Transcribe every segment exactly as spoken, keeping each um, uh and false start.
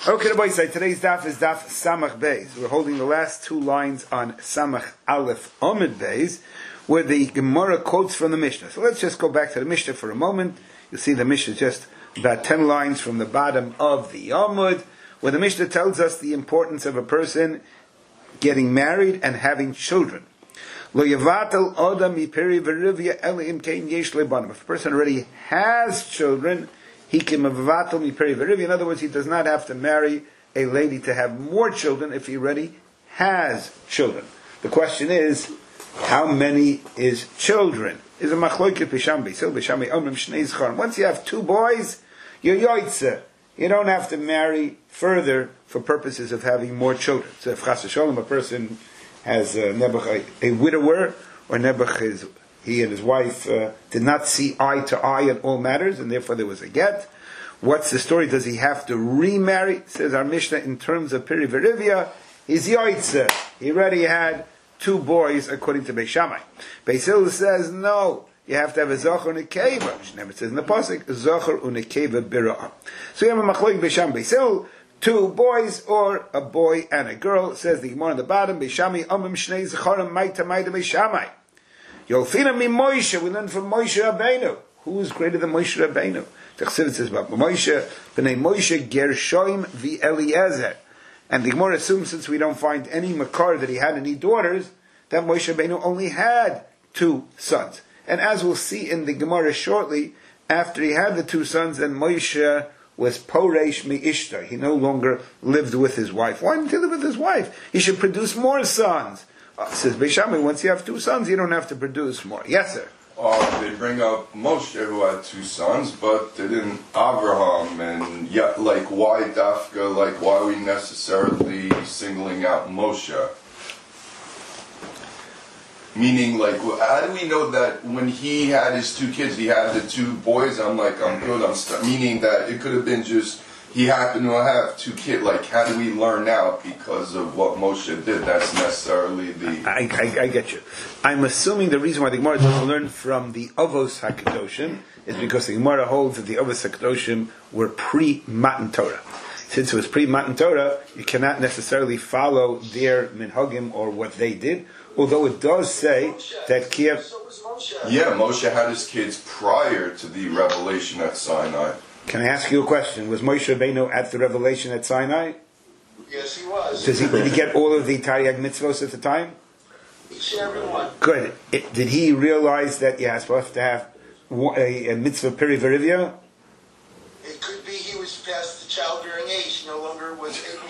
Okay, the boys say today's daf is daf Samach Beis. We're holding the last two lines on Samach Aleph Amud Beis, where the Gemara quotes from the Mishnah. So let's just go back to the Mishnah for a moment. You'll see the Mishnah is just about ten lines from the bottom of the Amud, where the Mishnah tells us the importance of a person getting married and having children. Lo yavatel adam miperi v'rivya elim kein yesh lebanim. If a person already has children, he can mavatel miperi v'rivya. In other words, he does not have to marry a lady to have more children if he already has children. The question is, how many is children? Is a machloket b'sham b'sil b'sham omrim shnei zcharim. Once you have two boys, you're yoitze. You don't have to marry further for purposes of having more children. So if chas v'sholem, a person has uh, Nebuch, a, a widower, or Nebuch, is, he and his wife uh, did not see eye to eye in all matters, and therefore there was a get. What's the story? Does he have to remarry? Says our Mishnah, in terms of Peri Verivia, he's yoitze. He already had two boys, according to Beis Shammai. Beis Hillel says, no, you have to have a Zachar and a Keva. Which never says in the Pasuk, Zachar and a Keva Bira'ah. So you have a Machloek Beis Shammai, Beis Hillel, two boys or a boy and a girl. Says the Gemara on the bottom, Beis Shammai, Omim Shnei Zacharim, Maita Maita Beis Shammai. Yolfina mi Moshe, we learn from Moshe Rabbeinu. Who is greater than Moshe Rabbeinu? The Chassidus says about Moshe, B'nai Moshe Gershoim vi Eliezer. And the Gemara assumes, since we don't find any makar that he had any daughters, that Moshe Rabbeinu only had two sons. And as we'll see in the Gemara shortly, after he had the two sons, then Moshe was poresh mi ishtar. He no longer lived with his wife. Why didn't he live with his wife? He should produce more sons. Uh, says Beis Shammai, once you have two sons, you don't have to produce more. Yes, sir. Uh, they bring up Moshe, who had two sons, but they didn't Abraham, and yet, like, why Dafka? Like, why are we necessarily singling out Moshe? Meaning, like, how do we know that when he had his two kids, he had the two boys? I'm like, I'm good. I'm st-. Meaning that it could have been just he happened to have two kids. Like, how do we learn now because of what Moshe did? That's necessarily the. I, I, I get you. I'm assuming the reason why the Gemara doesn't learn from the Avos Hakadoshim is because the Gemara holds that the Avos Hakadoshim were pre-Matan Torah. Since it was pre-Matan Torah, you cannot necessarily follow their minhagim or what they did. Although it does say that Kiev. Yeah, Moshe had his kids prior to the revelation at Sinai. Can I ask you a question? Was Moshe Rabbeinu at the revelation at Sinai? Yes, he was. Does he, did he get all of the Taryag mitzvos at the time? Each and every one. Good. It, did he realize that you're supposed to have a, a mitzvah peri verivia? It could be he was past the childbearing age, no longer was able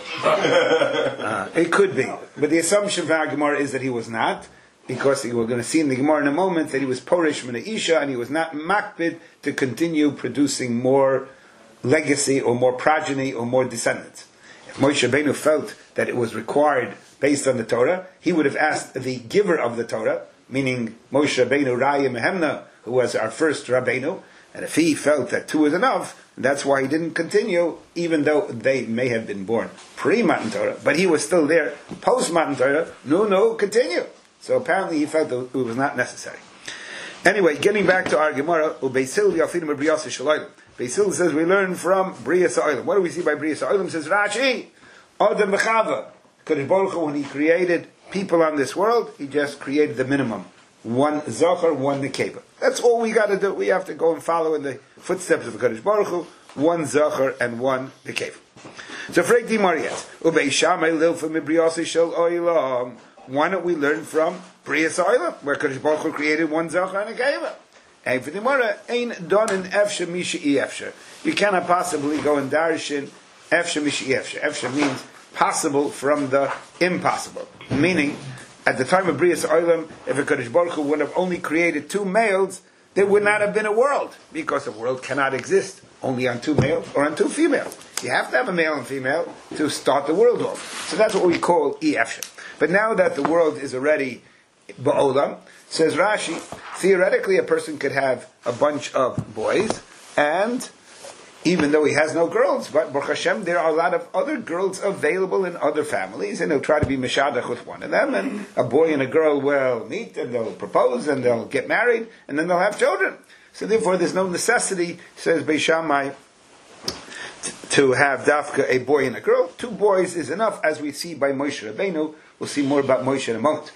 to. uh, it could be. But the assumption for our Gemara is that he was not, because we're going to see in the Gemara in a moment that he was porish min isha and he was not makpid to continue producing more legacy or more progeny or more descendants. If Moshe Rabbeinu felt that it was required based on the Torah, he would have asked the giver of the Torah, meaning Moshe Rabbeinu Raya Mehemna, who was our first Rabbeinu, and if he felt that two was enough, that's why he didn't continue, even though they may have been born pre-Matan Torah, but he was still there post-Matan Torah. No, no, continue. So apparently he felt that it was not necessary. Anyway, getting back to our Gemara, Beis Hillel Yafinim B'Riyas Shalayim. Beis Hillel says we learn from B'Riyas Ha'olam. What do we see by B'Riyas Ha'olam? Says Rashi, Adam B'Chava. Kadosh Baruch Hu, when he created people on this world, he just created the minimum. One Zachar, one Nekeva. That's all we got to do. We have to go and follow in the footsteps of Kadosh Baruch Hu. One Zachar and one Nekeva. So Frek Di Marietz. Ubeis Shammai Lilfa Mibriyas Shel Olam. Why don't we learn from B'Riyas Ha'olam, where Kadosh Baruch Hu created one Zachar and a Nekeva? And for the Gemara, ain't done in Efsha Misha Efsha. You cannot possibly go in Darshan Efsha Misha Efsha. Efsha means possible from the impossible. Meaning, at the time of B'Riyas Ha'olam, if a Kadosh Baruch Hu would have only created two males, there would not have been a world, because a world cannot exist only on two males or on two females. You have to have a male and female to start the world off. So that's what we call E Efsha. But now that the world is already Ba'olam, says Rashi, theoretically a person could have a bunch of boys, and even though he has no girls, but Baruch Hashem, there are a lot of other girls available in other families, and he'll try to be meshadach with one of them, and a boy and a girl will meet, and they'll propose, and they'll get married, and then they'll have children. So therefore there's no necessity, says Beis Shammai, t- to have dafka a boy and a girl. Two boys is enough, as we see by Moshe Rabbeinu. We'll see more about Moshe in a moment.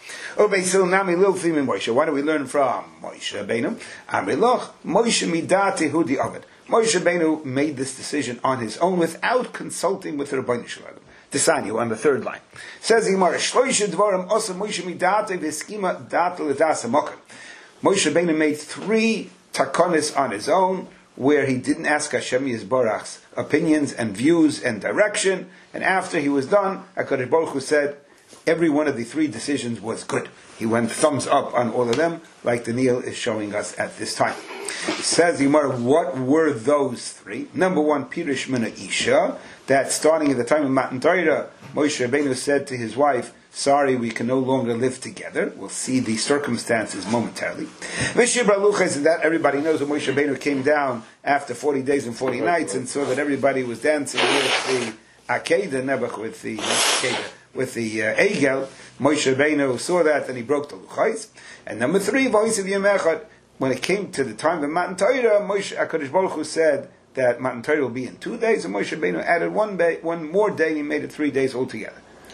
Why do we learn from Moshe Rabbeinu? Amriloch, Moshe midati hudi aved. Moshe Rabbeinu made this decision on his own without consulting with the Rebbeinu Shalom. Tisani, on the third line. Says the Gemara, Shloisha dvarim osa Moshe midati v'eskima data l'das hamokim. Moshe Rabbeinu made three takonis on his own, where he didn't ask Hashem Yisborach's opinions and views and direction, and after he was done, HaKadosh Baruch Hu said, every one of the three decisions was good. He went thumbs up on all of them, like the Neil is showing us at this time. It says the Gemara, what were those three? Number one, Pirish Mina Isha, that starting at the time of Matan Torah, Moshe Rabbeinu said to his wife, sorry, we can no longer live together. We'll see the circumstances momentarily. V'shibra luchas, and that everybody knows when Moshe Rabbeinu came down after forty days and forty nights and saw that everybody was dancing with the Akedah, Nebuch, with the Akedah, with the uh, Egel. Moshe Rabbeinu saw that and he broke the luchais. And number three, voice of Yemechad, when it came to the time of Matan Torah, Moshe HaKadosh Baruch Hu said that Matan Torah will be in two days, and Moshe Rabbeinu added one day, one more day, and he made it three days altogether.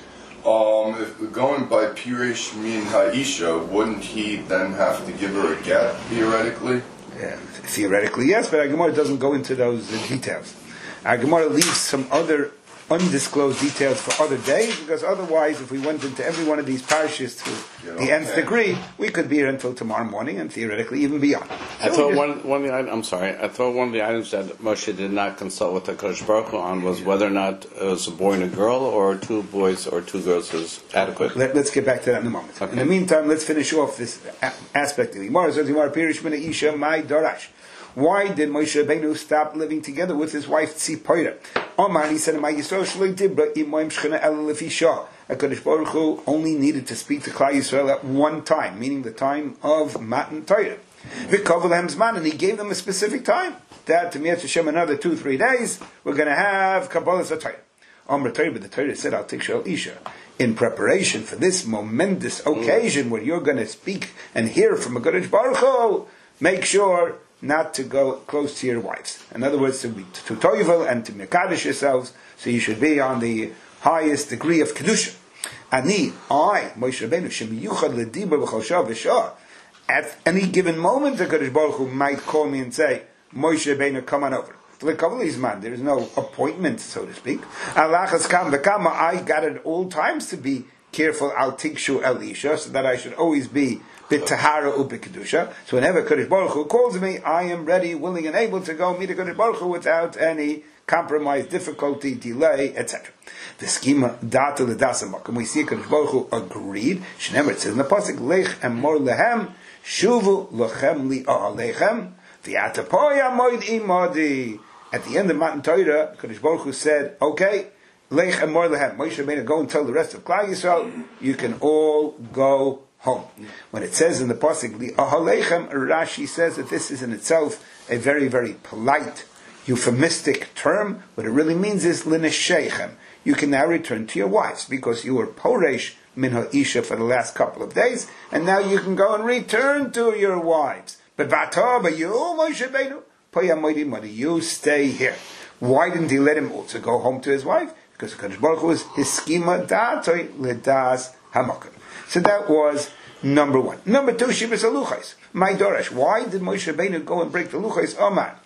Um, if we're going by Pirish Min Ha'isha, wouldn't he then have to give her a get, theoretically? Yeah, theoretically, yes, but our Gemara doesn't go into those uh, details. Our Gemara leaves some other undisclosed details for other days, because otherwise, if we went into every one of these parishes to the nth degree, we could be here until tomorrow morning, and theoretically even beyond. I so thought one, one of the items, I'm sorry, I thought one of the items that Moshe did not consult with the HaKadosh Baruch Hu on was whether or not it was a boy and a girl, or two boys or two girls was adequate. Let, let's get back to that in a moment. Okay. In the meantime, let's finish off this a- aspect of the Gemara. So, Gemara Pirish Mina Isha Mai Dorash. Why did Moshe Rabbeinu stop living together with his wife Tzipora? Omar, he said, "My Yisrael shloi dibra imoim shchina el lefisha." HaKadosh Baruch Hu only needed to speak to Klal Yisrael at one time, meaning the time of Matan Torah. V'kovel lahem zman, and he gave them a specific time. That to Mitzvah Hashem another two, three days, we're going to have Kabbalah Torah. Omar Torah, but the Torah said, "I'll take Shal Isha." In preparation for this momentous occasion where you're going to speak and hear from HaKadosh Baruch Hu, make sure not to go close to your wives. In other words, to be to toivel and to mekadosh yourselves, so you should be on the highest degree of kedusha. Ani, I, Moshe Rabbeinu, shem yuchad ledibar b'chol shah v'shah. At any given moment, the Kadosh Baruch Hu might call me and say, Moshe Rabbeinu, come on over. There is no appointment, so to speak. Alachas kam v'kama, I got at all times to be careful, al tikshu elisha, so that I should always be b'tahara u'b'kedusha. So whenever Kadosh Baruch Hu calls me, I am ready, willing, and able to go meet a Kadosh Baruch Hu without any compromise, difficulty, delay, et cetera. The schema data l'dasamak, and we see Kadosh Baruch Hu agreed. Shneimar, it says in the pasuk, lech emor lehem shuvu lochem li'alechem v'yatapoya moed imadi. At the end of Matan Torah, Kadosh Baruch Hu said, okay, lech emor lehem, Moshe Rabbeinu, go and tell the rest of Klal Yisrael, you can all go home. When it says in the pasuk li'alechem, Rashi says that this is in itself a very, very polite, euphemistic term. What it really means is lineshechem. You can now return to your wives because you were poresh min ha'isha for the last couple of days, and now you can go and return to your wives. But v'ata, but you, Moshe Rabbeinu, poyamodim, money, you stay here. Why didn't he let him also go home to his wife? Because Kadosh Baruch Hu was his schema datoi ledas hamakom. So that was number one. Number two, shibas aluchais. My dorash. Why did Moshe Rabbeinu go and break the luchais? Omar.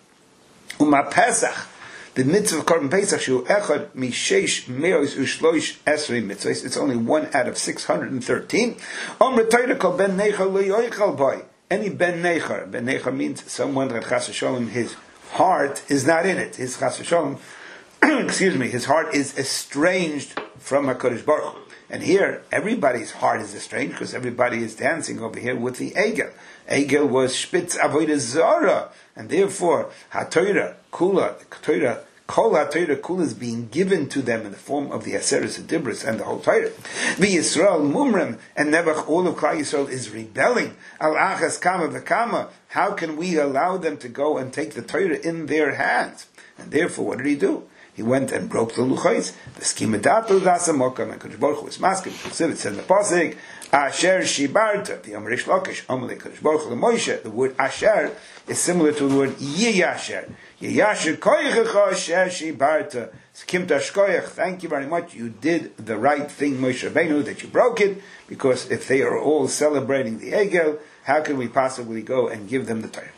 Uma Pesach. The mitzvah of Korban Pesach, shu echad mishesh meos ushloish esrei mitzvahs. It's only one out of six hundred and thirteen. Omar Torah kol ben nechar lo yoichal boy. Any ben nechar. Ben nechar means someone that chas v'sholem, his heart is not in it. His chas v'sholem, excuse me, his heart is estranged from HaKadosh Baruch Hu. And here, everybody's heart is estranged because everybody is dancing over here with the Egel. Egel was Spitz Avodah Zara, and therefore, HaTorah, Kula, Torah, Kol HaTorah, Kula is being given to them in the form of the Aseres Adibris and the whole Torah. The Yisrael Mumrim, and Nebuch, all of Klal Yisrael is rebelling. Al Achas Kama V'Kama. How can we allow them to go and take the Torah in their hands? And therefore, what did he do? he went and broke the luchos. The skimadatu dasamokam and Kodesh Baruch Hu was masking. It said in the pasuk, Asher shibarta. The Amrish Lakish Amalei Kodesh Baruch Hu Moshe. The word Asher is similar to the word Yiyasher. Yiyasher koyecha Asher shibarta. Thank you very much. You did the right thing, Moshe Rabbeinu, that you broke it, because if they are all celebrating the Egel, how can we possibly go and give them the Torah?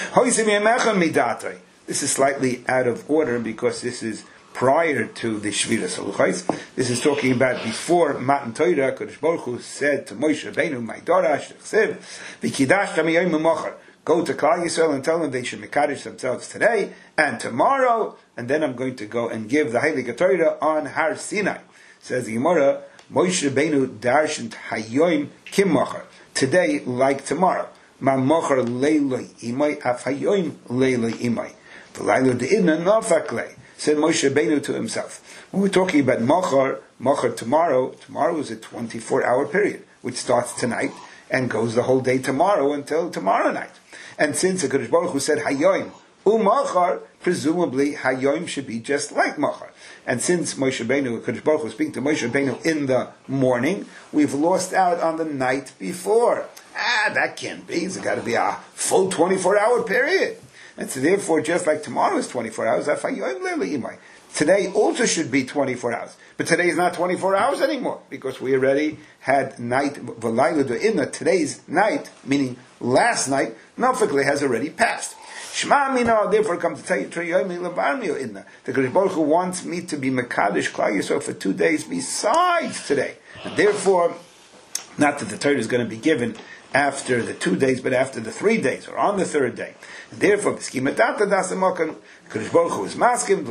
This is slightly out of order because this is prior to the Shviras Haluchos. This is talking about before Matan Torah. Kodesh Baruch Hu said to Moshe Rabbeinu, "My daughter, go to Klal Yisrael and tell them they should mekadosh themselves today and tomorrow, and then I'm going to go and give the Heilige Torah on Har Sinai." Says the Gemara, Moshe Rabbeinu darshant hayoim kim machar. Today, like tomorrow. Ma machar leiloi imai af hayoim leiloi imai. The Laila de'idna nafak lei. Said Moshe Rabbeinu to himself. When we're talking about machar, machar tomorrow, tomorrow is a twenty-four hour period, which starts tonight and goes the whole day tomorrow until tomorrow night. And since the Kodesh Baruch Hu said hayoim umachar, presumably hayoim should be just like machar. And since Moshe Rabbeinu, Kodesh Baruch Hu was speaking to Moshe Rabbeinu in the morning, we've lost out on the night before. Ah, that can't be. It's got to be a full twenty-four hour period. And so therefore, just like tomorrow is twenty-four hours, today also should be twenty-four hours. But today is not twenty-four hours anymore, because we already had night, today's night, meaning last night, Nafikle has already passed. Shema Mina, therefore, come to tell you, the Kodesh Baruch Hu wants me to be Mekadosh Klal Yisrael for two days besides today. And therefore, not that the Torah is going to be given after the two days, but after the three days, or on the third day. And therefore, Kodesh Baruch Hu is masking,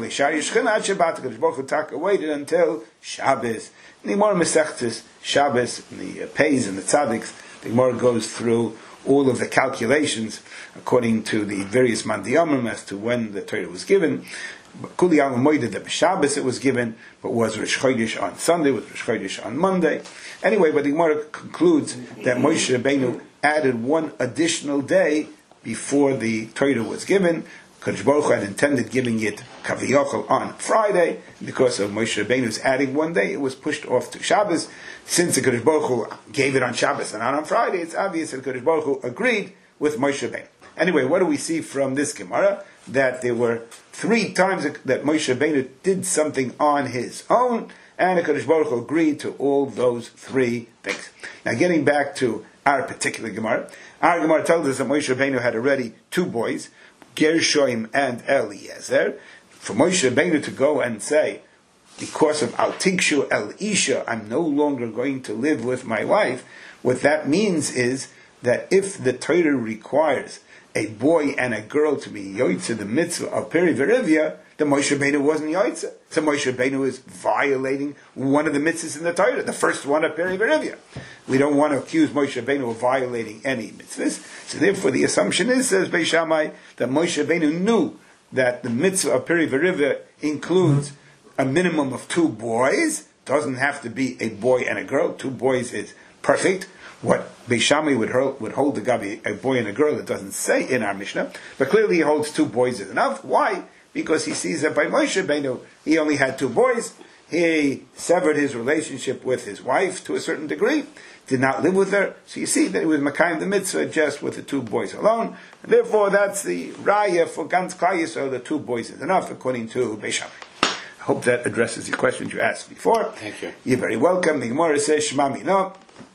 Kodesh Baruch Hu taka waited until Shabbos. And the Gemara Masechtas Shabbos, and the uh, Pays and the Tzaddiks, the Gemara goes through all of the calculations according to the various mandiyamim as to when the Torah was given. Kuli Yom Moed that Shabbos it was given, but was Rosh Chodesh on Sunday, was Rosh Chodesh on Monday. Anyway, but the Gemara concludes that Moshe Rabbeinu added one additional day before the Torah was given. Kodesh Baruch Hu had intended giving it Kaviyachol on Friday. Because of Moshe Rabbeinu's adding one day, it was pushed off to Shabbos. Since the Kodesh Baruch Hu gave it on Shabbos and not on Friday, it's obvious that Kodesh Baruch Hu agreed with Moshe Rabbeinu. Anyway, what do we see from this Gemara? That there were three times that Moshe Rabbeinu did something on his own, and the Kodesh Baruch Hu agreed to all those three things. Now, getting back to our particular Gemara, our Gemara tells us that Moshe Rabbeinu had already two boys, Gershom and Eliezer. For Moshe Rabbeinu to go and say, because of Al Tikshu El Isha, I'm no longer going to live with my wife, what that means is that if the Torah requires a boy and a girl to be yotzeh the mitzvah of Peri Verivia, then Moshe Rabbeinu wasn't yotzeh. So Moshe Rabbeinu is violating one of the mitzvahs in the Torah, the first one of Peri Verivia. We don't want to accuse Moshe Rabbeinu of violating any mitzvahs. So therefore the assumption is, says Beis Shammai, that Moshe Rabbeinu knew that the mitzvah of Peri Verivia includes a minimum of two boys. Doesn't have to be a boy and a girl. Two boys is perfect. What Beis Shammai would hold, would hold the Gabi, a boy and a girl, it doesn't say in our Mishnah, but clearly he holds two boys is enough. Why? Because he sees that by Moshe Rabbeinu, he only had two boys. He severed his relationship with his wife to a certain degree, did not live with her. So you see that it was Makayim the mitzvah just with the two boys alone. And therefore, that's the raya for Gans Klal Yisrael, the two boys is enough, according to Beis Shammai. I hope that addresses the questions you asked before. Thank you. You're very welcome. The Gemara says, Shema Mino.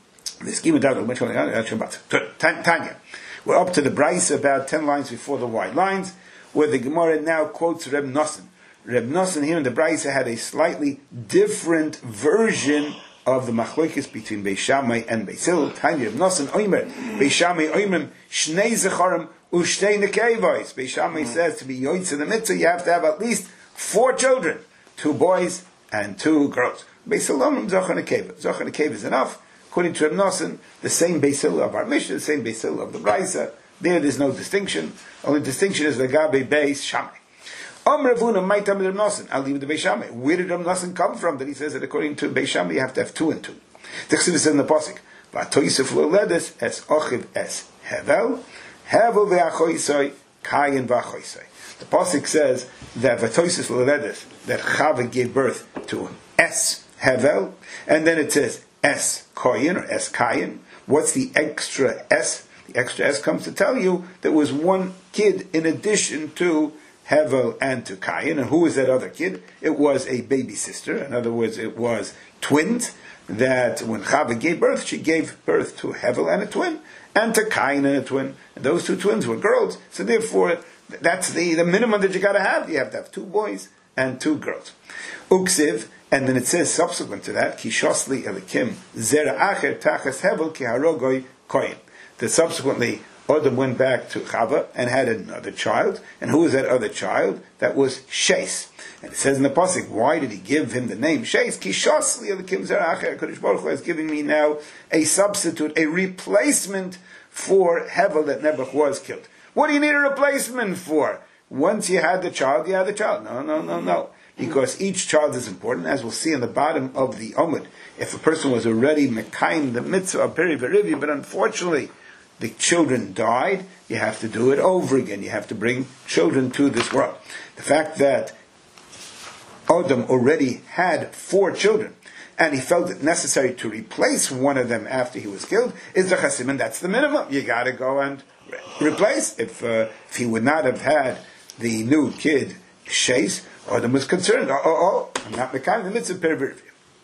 Tanya. We're up to the Braisa about ten lines before the wide lines, where the Gemara now quotes Reb Nosson. Reb Nosson here in the Braisa had a slightly different version of the machlokes between Beis Shammai and Beis Hillel. Tanya Reb Nosson Oimer, Beis Shammai Oimer, Shnei Zecharim Ushtei Nekevos. Beis Shammai says to be yoitz in the mitzvah, you have to have at least four children, two boys and two girls. Beis Hillel Zochar Nekeva. Zochar Nekeva is enough. According to Reb Nosson, the same Beis Hillel of our Mishnah, the same Beis Hillel of the Braisa. There, there's no distinction. Only distinction is the Gabi Beis Shammai. Om Ravuna might tell me Reb Nosson. I'll leave it to Beis Shammai. Where did Reb Nosson come from? That he says that according to Beis Shammai, you have to have two and two. The Chassidus says in the pasuk, "Va'toisef lo ledes es ochiv es hevel hevel ve'achoisoi Kayin v'achoisei. The pasuk says that v'toises l'ledeth, that Chava gave birth to Es Hevel, and then it says Es Kayin or Es Kayin. What's the extra S? The extra S comes to tell you there was one kid in addition to Hevel and to Kayin. And who was that other kid? It was a baby sister. In other words, it was twins. That when Chava gave birth, she gave birth to Hevel and a twin, and to Kayin and a twin. And those two twins were girls. So therefore, that's the, the minimum that you got to have. You have to have two boys and two girls. Uksiv, and then it says subsequent to that, Kishosli Elikim Zera Acher Tachas Hevel Kiharogoi Koyin. That subsequently Adam went back to Chava and had another child. And who was that other child? That was Shes. And it says in the pasuk, why did he give him the name Shes? Kishosli Elikim Zera Acher. Kodesh Baruch Hu is giving me now a substitute, a replacement for Hevel that Nebuch was killed. What do you need a replacement for? Once you had the child, you had the child. No, no, no, no. Because each child is important, as we'll see on the bottom of the Omid. If a person was already mekayim the mitzvah of peri v'rivi, but unfortunately the children died, you have to do it over again. You have to bring children to this world. The fact that Adam already had four children, and he felt it necessary to replace one of them after he was killed, is the chasim, and that's the minimum. You got to go and replace. If uh, if he would not have had the new kid, Shes, Adam was concerned. Oh, oh, oh I'm not mekayim the mitzvah peri v'rivi.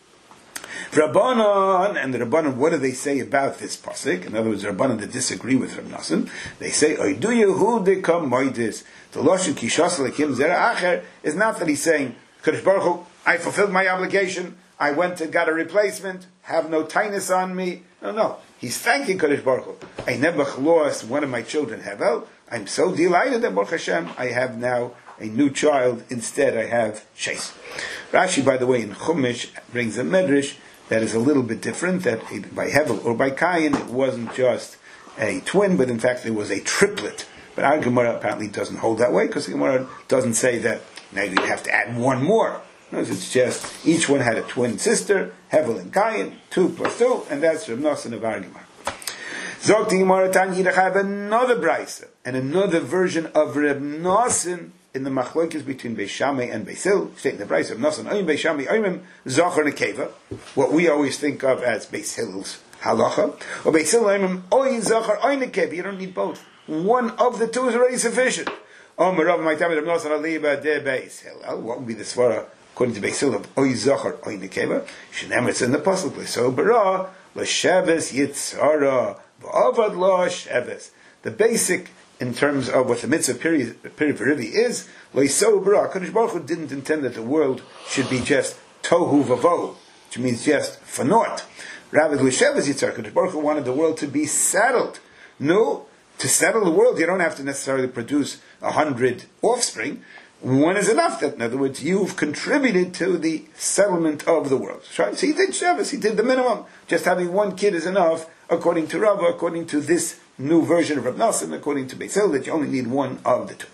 Rabbanon, and the Rabbanon, what do they say about this pasuk? In other words, the Rabbanon that disagree with Rab Nosson, they say, Oidu Yehude kam moidis. The Lashon Kishas Lekim Zera Acher is not that he's saying, Kodesh Baruch Hu, I fulfilled my obligation, I went and got a replacement, have no tinus on me. No, no. He's thanking Kodesh Baruch Hu. I never lost one of my children, Hevel. I'm so delighted that Baruch Hashem, I have now a new child. Instead, I have Shes. Rashi, by the way, in Chumash brings a medrash that is a little bit different, that by Hevel or by Kayin, it wasn't just a twin, but in fact there was a triplet. But our Gemara apparently doesn't hold that way, because the Gemara doesn't say that now you have to add one more. No, it's just, each one had a twin sister, Hevel and Kayin, two plus two, and that's Reb Nosson of our Gemara. Zog the Gemara Tanya, I have another brisa, and another version of Reb Nosson, in the machlokes between Beis Shammai and Beis Hillel, state in the Brisa of Nosson, Oyim Beis Shammai, Oyim Zachar Nekeva, what we always think of as Beis Hillel's halacha, or Beis Hillel Oyim Oyin Zachar Oyin Nekeva. You don't need both. One of the two is already sufficient. Omer Rav Maitam Reb Nosson Aliba de Beis Hillel. What would be the svara according to Beis Hillel of Oyin Zachar Oyin Nekeva? Shenem, it's in the pasuk. So bara l'sheves yitzara v'avad lo sheves. The basic in terms of what the mitzvah peri v'rivi is, Leiso bara. Kodesh Baruch Hu didn't intend that the world should be just tohu vavohu, which means just for naught. Rather, l'sheves yitzar, Kodesh Baruch Hu wanted the world to be settled. No, to settle the world, you don't have to necessarily produce a hundred offspring. One is enough. That, in other words, you've contributed to the settlement of the world. So he did sheves, he did the minimum. Just having one kid is enough, according to Rava, according to this new version of Reb Nosson, according to Beis Hillel, that you only need one of the two.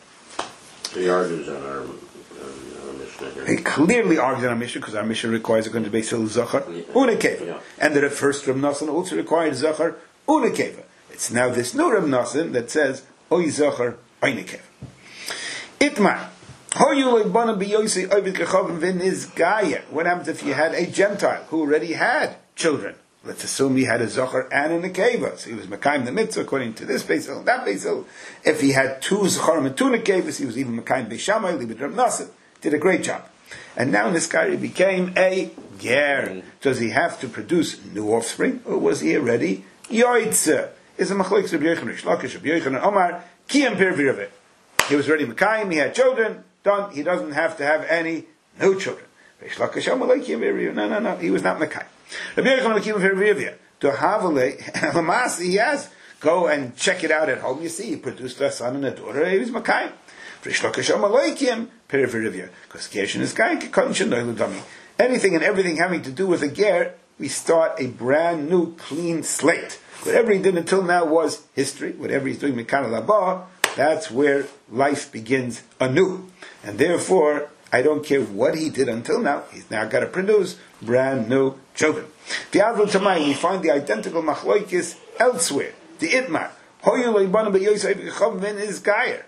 He argues on our, on our Mishnah here. He clearly argues on our Mishnah, because our Mishnah requires, according to Beis Hillel, Zachar Unekeva. Yeah. And that the first Reb Nosson also required Zachar Unekeva. It's now this new Reb Nosson that says, Oy Zachar Unekeva. Itmar. What happens if you had a Gentile who already had children? Let's assume he had a Zachar and a Nekeva. So he was Mekayim the Mitzvah according to this Beis Hillel, that Beis Hillel. If he had two Zacharim and two Nekevas, he was even Mekayim Beis Shammai, Libid Reb Nosson. Did a great job. And now this guy became a Ger. Does he have to produce new offspring? Or was he already Yoitze? Is a Machlokes Reb Yochanan, Rish Lakish, Reb Yochanan, Omar, Kiyam Pir V'Raveh. He was already Mekayim, he had children, done. He doesn't have to have any new children. Rish Lakish, Omar, no, no, no, he was not Mekayim. Rabbi Yochanan Lakim Fervivia. To Havale, Lamas, he has. Go and check it out at home. You see, he produced a son and a daughter. He was Makayim. Rish Lakish Omalakim Fervivia. Because Gershon is Kain, Konshin Noiludami. Anything and everything having to do with a Ger, we start a brand new, clean slate. Whatever he did until now was history. Whatever he's doing Mekan Labah, that's where life begins anew. And therefore, I don't care what he did until now, he's now got to produce brand new children. The Adl Tamai, we find the identical machloikis elsewhere. The Itmar. Hoyu leibanu beyoysev gechavim is gayer.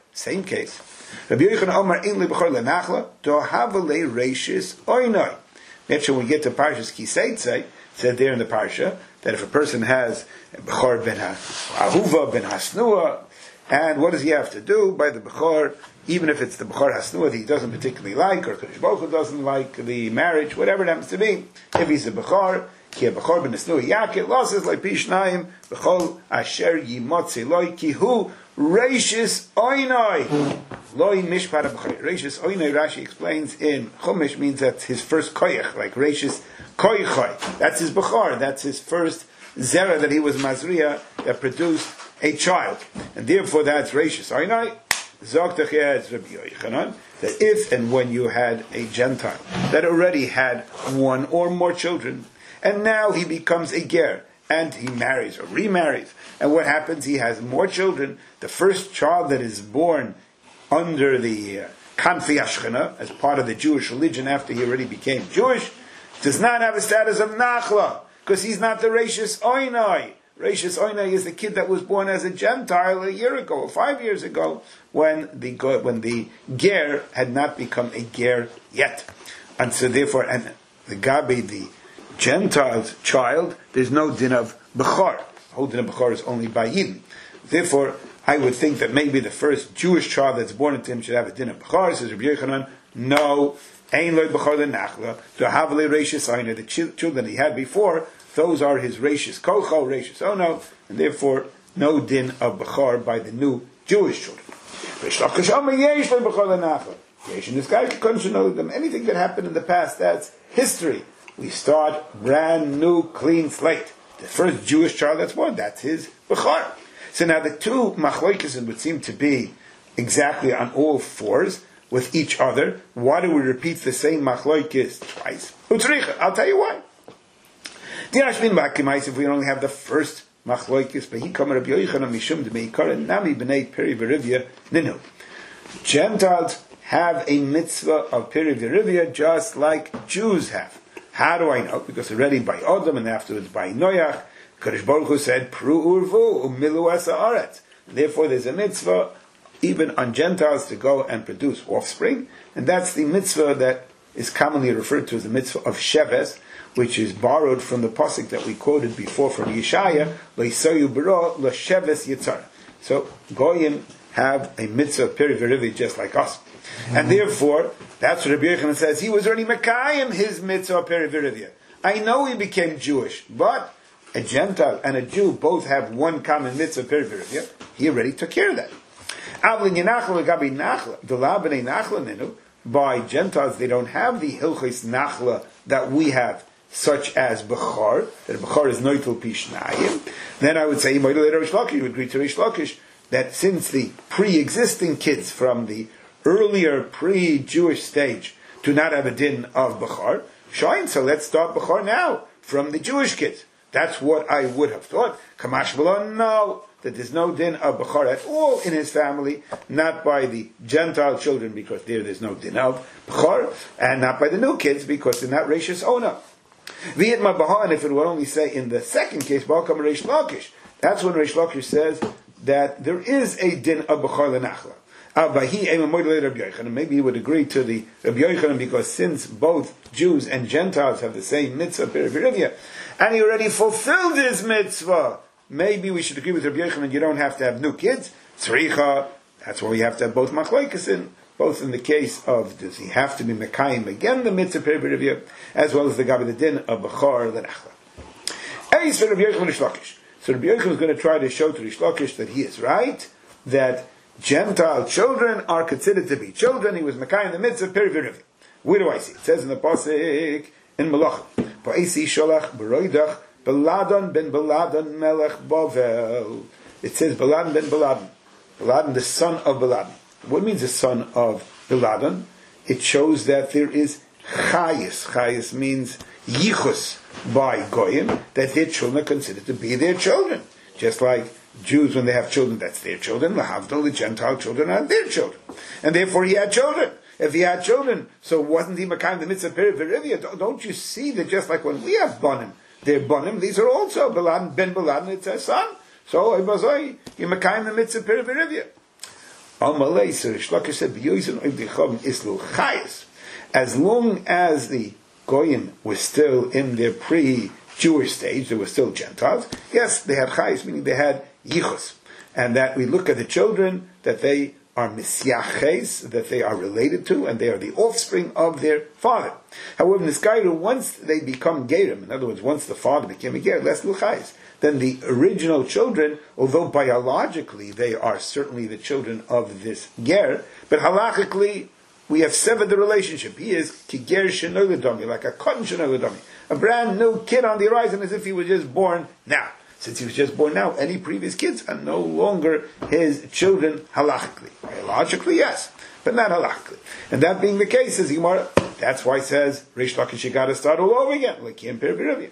Same case. Rabbi Yochanan Omar in le b'chor lenachla to have le reishis oinoi. Actually, when we get to Parshas Kiseitze, said there in the Parsha that if a person has b'chor ben ahuva ben hasnua, and what does he have to do by the b'chor? Even if it's the b'chor hasnua that he doesn't particularly like, or Kadosh Baruch Hu doesn't like the marriage, whatever it happens to be, if he's a b'chor, ki a b'chor ben hasnua yakit losses like pishnayim b'chol asher yimotzi loy ki hu reishis oinoi loy mishpat b'chor. Reishis oinoi, Rashi explains in Chumash, means that's his first koyach, like reishis koyachoi. That's his b'chor. That's his first zera that he was mazriya that produced a child, and therefore that's reishis oinoi. Zoktach Rabbi Yochanan, that if and when you had a Gentile that already had one or more children, and now he becomes a ger, and he marries or remarries, and what happens? He has more children. The first child that is born under the Kanfi Ashchana, as part of the Jewish religion after he already became Jewish, does not have a status of Nachla, because he's not the Reishis Oinai. Reishis Oinai is the kid that was born as a Gentile a year ago, or five years ago, when the when the ger had not become a ger yet, and so therefore, and the gabi, the Gentile's child, there's no din of bechor. The whole din of bechor is only by Yidden. Therefore, I would think that maybe the first Jewish child that's born into him should have a din of bechor. Says Rabbi Yochanan, no, ein loy bechor lenachla to havle reishis oinai. The ch- children he had before, those are his reishis kocho, reishis ono, and therefore no din of bechor by the new Jewish children. Yesh in this guy couldn't know them. Anything that happened in the past, that's history. We start brand new, clean slate. The first Jewish child that's born, that's his bechor. So now the two machloikis would seem to be exactly on all fours with each other. Why do we repeat the same machloikis twice? I'll tell you why. If we only have the first machloikis, Gentiles have a mitzvah of peri v'rivya just like Jews have. How do I know? Because already by Adam and afterwards by Noach, Kadosh Baruch Hu said, Pru urvu umilu es haaretz. Therefore there's a mitzvah even on Gentiles to go and produce offspring, and that's the mitzvah that is commonly referred to as the mitzvah of Sheves, which is borrowed from the pasuk that we quoted before from Yeshaya, Leisayu b'ro l'sheves yitzara. So Goyim have a mitzvah of peri v'rivya just like us. Mm-hmm. And therefore, that's what Rabbi Yochanan says, he was already Mekayim his mitzvah of peri v'rivya. I know he became Jewish, but a Gentile and a Jew both have one common mitzvah of peri v'rivya. He already took care of that. By Gentiles, they don't have the Hilchos Nachla that we have, such as Bechor, that Bechor is Noitel Pishnayim. Then I would say, you would agree to Rish Lakish, that since the pre-existing kids from the earlier pre-Jewish stage do not have a din of Bechor, shine, so let's start Bechor now, from the Jewish kids. That's what I would have thought. Kamash Balon, no, that there's no din of Bechor at all in his family, not by the Gentile children, because there there's no din of Bechor, and not by the new kids, because they're not Reishis Ona. V'yitma Bahan, if it would only say in the second case, Balkam Reish Lakish, that's when Reish Lakish says that there is a din of Bechor Lenachla. Maybe he would agree to the Rabbi Yochanan, because since both Jews and Gentiles have the same mitzvah, peri v'rivya, and he already fulfilled his mitzvah, maybe we should agree with Rabbi Yochanan, you don't have to have new kids. Tzricha, that's why we have to have both machlokes in, both in the case of, does he have to be Mekayim again, the mitzvah peri v'rivya, as well as the Gabi the din of Bechor Lenachla. Eis for Rabbi Yochanan Rish Lakish. So Rabbi Yochanan is going to try to show to Rish Lakish that he is right, that Gentile children are considered to be children. He was Mekayim the mitzvah peri v'rivya. Where do I see? It says in the pasuk in Malachim, Pa'isi sholach b'roidach Baladan ben Baladan melech Bavel. It says Baladan ben Baladan. Baladan, the son of Baladan. What means the son of Baladan? It shows that there is chayis. Chayis means yichus by goyim, that their children are considered to be their children. Just like Jews, when they have children, that's their children. Lahavdil, the Gentile children are their children. And therefore he had children. If he had children, so wasn't he Mekayim the mitzvah peri v'rivya? Don't you see that just like when we have banim, they're banim, these are also Baladan, ben Baladan, it's a son. So, you're Mekayim the mitzvah peri v'rivya. Amalei, so Rish Lakish said, B'yoyzin oivdei chavim islu chayis. As long as the Goyim were still in their pre-Jewish stage, they were still Gentiles, yes, they had chayis, meaning they had yichus. And that we look at the children, that they are misyaches, that they are related to, and they are the offspring of their father. However, in this Gairu, once they become Gerim, in other words, once the father became a Ger, less Luchais, then the original children, although biologically they are certainly the children of this Ger, but halachically, we have severed the relationship. He is Kiger Shenogadami, like a cotton Shenogadami, a brand new kid on the horizon as if he was just born now. Since he was just born now, any previous kids are no longer his children halachically. Biologically, yes, but not halachically. And that being the case, says Gemara, that's why it says, Rish Lakish, you got to start all over again, like Yom Pirvirivim.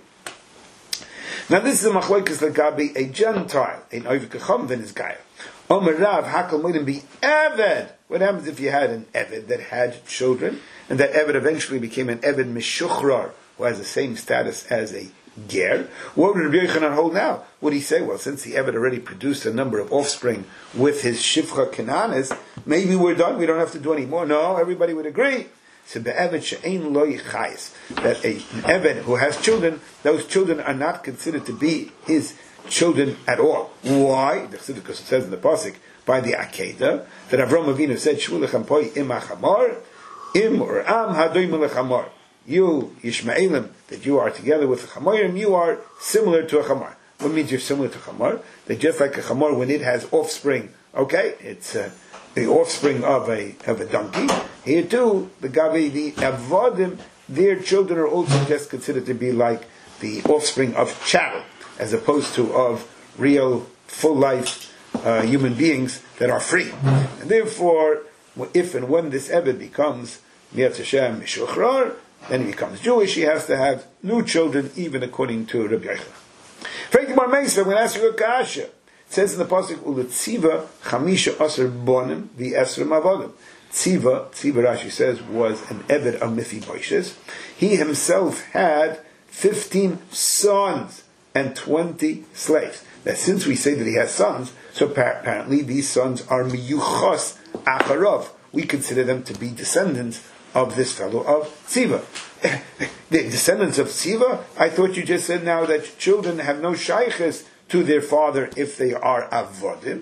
Now this is a machlokes legabi, a Gentile, an Oivik Chacham, then his Gaya. Omer Rav, Hakal Moedim be Eved. What happens if you had an Eved that had children, and that Eved eventually became an Eved Meshuchrar, who has the same status as a Ger? What would Rabbi Yochanan hold now? Would he say, well, since the Eved already produced a number of offspring with his Shivcha Kananis, maybe we're done, we don't have to do any more? No, everybody would agree. So the Eved she'ein lo yichayis, that a, an Eved who has children, those children are not considered to be his children at all. Why? Because it says in the pasuk by the Akedah that Avram Avinu said, "Shvu lechem poi im achamar, im or am hadoim lechamar." You, Yishmaelim, that you are together with a Chamorim, you are similar to a Chamar. What means you're similar to a Chamar? That just like a Chamar, when it has offspring, okay, it's uh, the offspring of a of a donkey. Here too, the Gabi, the Avodim, their children are also just considered to be like the offspring of chattel, as opposed to of real, full life uh, human beings that are free. And therefore, if and when this Eved becomes Mi'at Hashem Mishuchrar, then he becomes Jewish, he has to have new children, even according to Rabbi Yochanan. Frank Bar Meisa, I'm going to ask you a kasha. It says in the pasuk, Uletziva chamisha aser bonim the esr mavodim. Tziva, Tziva Rashi says, was an Eved of Mephibosheth. He himself had fifteen sons and twenty slaves. That since we say that he has sons, so apparently these sons are miyuchos acharov. We consider them to be descendants of this fellow of Tziva. The descendants of Tziva? I thought you just said now that children have no shaykhs to their father if they are avodim.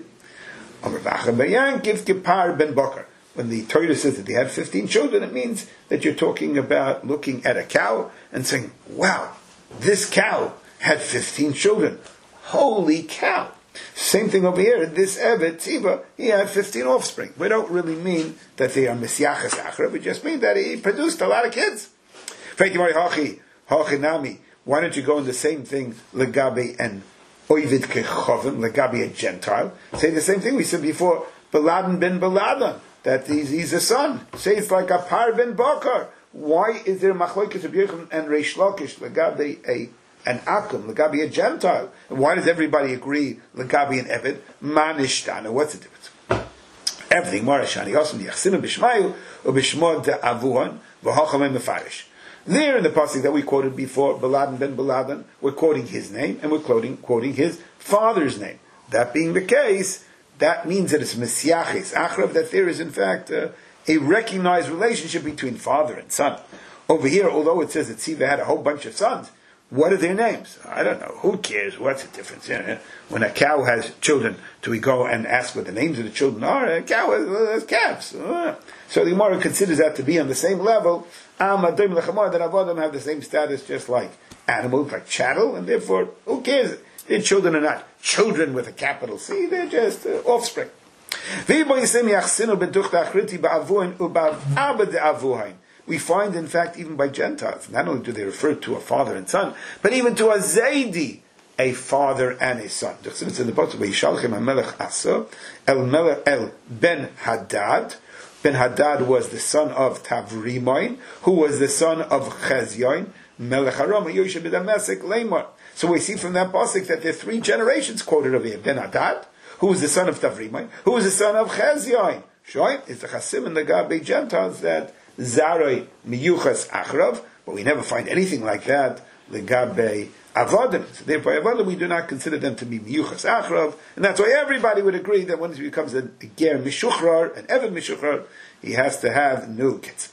When the Torah says that they had fifteen children, it means that you're talking about looking at a cow and saying, wow, this cow had fifteen children. Holy cow. Same thing over here. This Eved, Tziva, he had fifteen offspring. We don't really mean that they are Mesiachas Achra, we just mean that he produced a lot of kids. Why don't you go in the same thing, Legabe and Oivid Kechovim, Legabe a Gentile? Say the same thing we said before, Baladan ben Baladan, that he's, he's a son. Say it's like a Par ben Bakar. Why is there Machlokes of Yochanan and Reish Lakish, Legabe a an Akum, Legabi a Gentile? And why does everybody agree Legabi an Eved? Manishtana. What's the difference? Everything. Marashani Yosem Yachsinu Bishmayu Ubishmod de Avuhan V'Hachamim Mefarish. There in the passage that we quoted before, Baladan ben Baladan, we're quoting his name and we're quoting quoting his father's name. That being the case, that means that it's Mesiachis Achrav, that there is in fact uh, a recognized relationship between father and son. Over here, although it says that Tziva had a whole bunch of sons, what are their names? I don't know. Who cares? What's the difference? You know, when a cow has children, do we go and ask what the names of the children are? A cow has, has calves. So the Gemara considers that to be on the same level. Amadim lechamar, that avodim have the same status, just like animals, like chattel, and therefore, who cares? Their children are not children with a capital C. They're just uh, offspring. We find, in fact, even by Gentiles, not only do they refer to a father and son, but even to a Zaidi, a father and a son. It's in the book of Yishalchem HaMelech Asa, El Melech El Ben Hadad. Ben Hadad was the son of Tavrimain, who was the son of Chezyain, Melech Haram, Yoshe B'Damesek Leimar. So we see from that pasuk that there are three generations quoted over here. Ben Hadad, who was the son of Tavrimain, who was the son of Chezyain. Shoin is the Chasim and the Gabe Gentiles that Zaroi Miyuchas Achrav, but we never find anything like that legabe avodim. So therefore, avodim we do not consider them to be miyuchas achrav, and that's why everybody would agree that when he becomes a ger mishuchrar, an evan mishuchrar, he has to have no kids.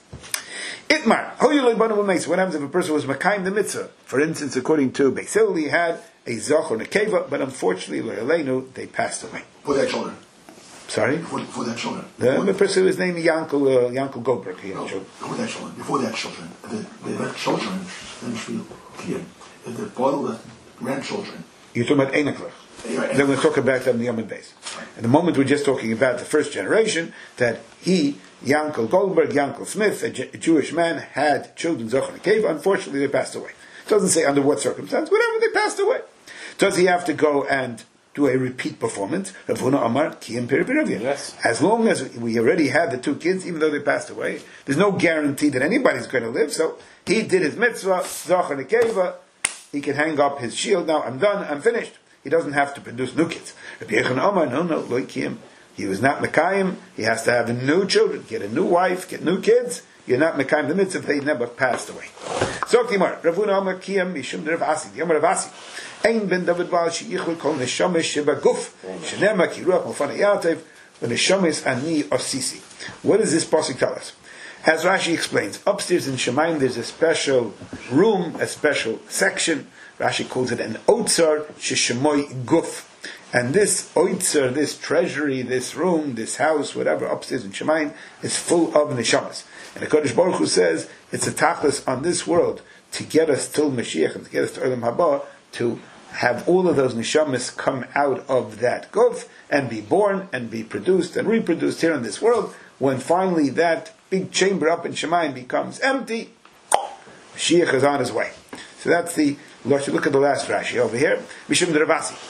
Itmar, what happens if a person was makayim the mitzvah? For instance, according to Beis Hillel, he had a zach or nekeva, but unfortunately, le'aleinu, they passed away. For their children. Sorry? For, for their children. The, for the person was named Yankel, uh, Yankel Goldberg. He had no, children. For their children. Before their children. The, their children, then should be clear. If the boil grandchildren. You're talking about Einiklach. Yeah, Then we'll talk about them in the Yom base. At the moment, we're just talking about the first generation, that he, Yankel Goldberg, Yankel Smith, a, J- a Jewish man, had children, Zoch and Nekeva. Unfortunately, they passed away. It doesn't say under what circumstance, whatever, they passed away. Does he have to go and do a repeat performance? Rav Huna Amar, Kiyam Peripirivya. Yes. As long as we already had the two kids, even though they passed away, there's no guarantee that anybody's going to live, so he did his mitzvah, Zoch and Nekeva, he can hang up his shield, now I'm done, I'm finished. He doesn't have to produce new kids. Rabbi Yechon Amar, no, no, lo Kiyam. He was not Mekayim, he has to have new children, get a new wife, get new kids. You're not Mekayim the mitzvah if they never passed away. So Timar, Rav Huna Amar Kiyam Mishum Rav Asi, the Amar Rav Asi. Ein ben David Baal sheyichul kol neshamesh sheba guf, shenema ki ruach mofana yatev, v'neshames ani osisi. What does this pasuk tell us? As Rashi explains, upstairs in Shemayim there's a special room, a special section. Rashi calls it an otzar sheshemoy guf. And this oitzer, this treasury, this room, this house, whatever, upstairs in Shemayim, is full of neshamas. And the Kodesh Baruch Hu says, it's a tachlis on this world to get us till Mashiach and to get us to Olam Haba, to have all of those neshamas come out of that guf and be born and be produced and reproduced here in this world. When finally that big chamber up in Shemayim becomes empty, Mashiach is on his way. So that's the, look at the last Rashi over here, Mishum Dravasi.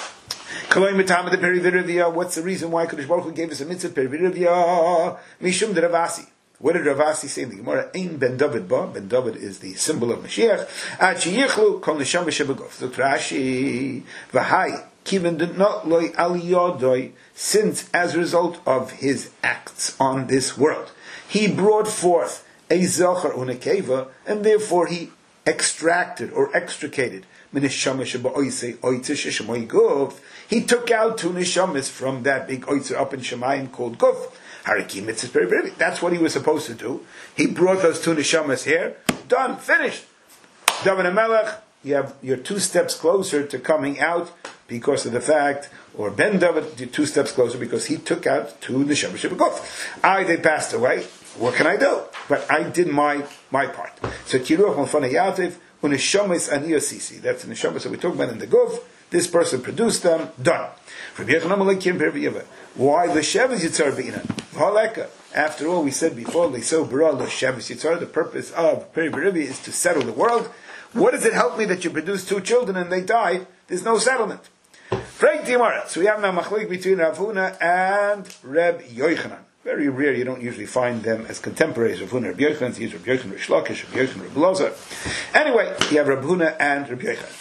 What's the reason why Kodesh Baruch Hu gave us a mitzvah perivirivya? Mishum Dravasi. What did Ravasi say in the Gemara? Ein ben David ba. Ben David is the symbol of Mashiach. Ad sheyichlu kol neshama shebeguf. So Rashi v'hai kiven did not loy al yodoi, since as a result of his acts on this world, he brought forth a zachar unekeva, and therefore he extracted or extricated. He took out two neshamas from that big oitzer up in Shemayim called Guf. That's what he was supposed to do. He brought those two neshamas here. Done, finished. David HaMelech, you have, you're two steps closer to coming out because of the fact, or Ben David, you're two steps closer because he took out two neshamas of Guf. I, they passed away. What can I do? But I did my my part. So Kiruach Malfana Yativ, Uneshamas Aniyosisi. That's the neshamas that we talk about in the Guf. This person produced them, done. Why the Shevis Yitzhar Be'ina? After all, we said before, the purpose of Peri B'Rivi is to settle the world. What does it help me that you produce two children and they die? There's no settlement. So we have now machlik between Rav Huna and Reb Yochanan. Very rare, you don't usually find them as contemporaries. Rav Huna, Reb Yochanan, he's Reb Yochanan, Reb Shlokish, Reb Yochanan, Reb Loza. Anyway, you have Rab Huna and Reb Yochanan.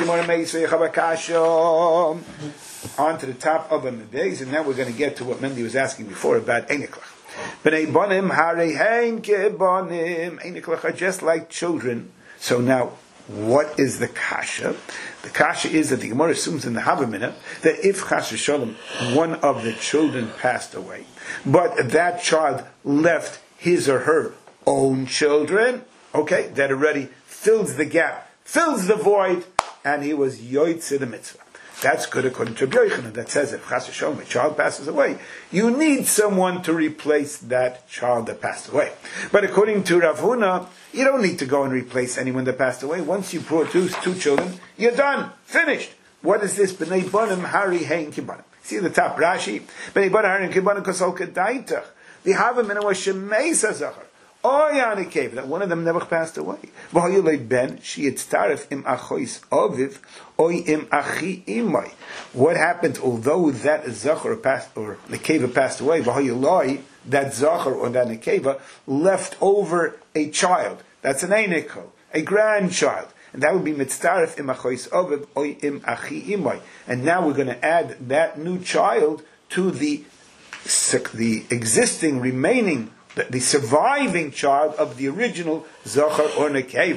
On to the top of the days, and now we're going to get to what Mendy was asking before about Einiklach. B'nei bonim hareheim kebonim. Einiklach are just like children. So now, what is the kasha? The kasha is that the Gemara assumes in the Havamina that if chas v'sholem one of the children passed away, but that child left his or her own children, okay, that already fills the gap, fills the void, and he was yoytze the mitzvah. That's good according to Rabbi Yochanan. That says if chas v'sholem a child passes away, you need someone to replace that child that passed away. But according to Rav Huna, you don't need to go and replace anyone that passed away. Once you produce two children, you're done, finished. What is this? B'nei bonim hari hein kibanim. See the top Rashi. B'nei bonim hari hein kibanim kosol kedaitach. The Havamina was shemeisa zachar. Oh, yeah, cave that one of them never passed away. Ben, she had started im achois oviv, oy im achi imay. What happened? Although that zachar passed, or nekeva passed away, that zachar or that nekeva left over a child. That's an einiko, a grandchild, and that would be mitzaref im achois oviv, oy im achi imay. And now we're going to add that new child to the the existing remaining. The, the surviving child of the original Zachar or Nekeva.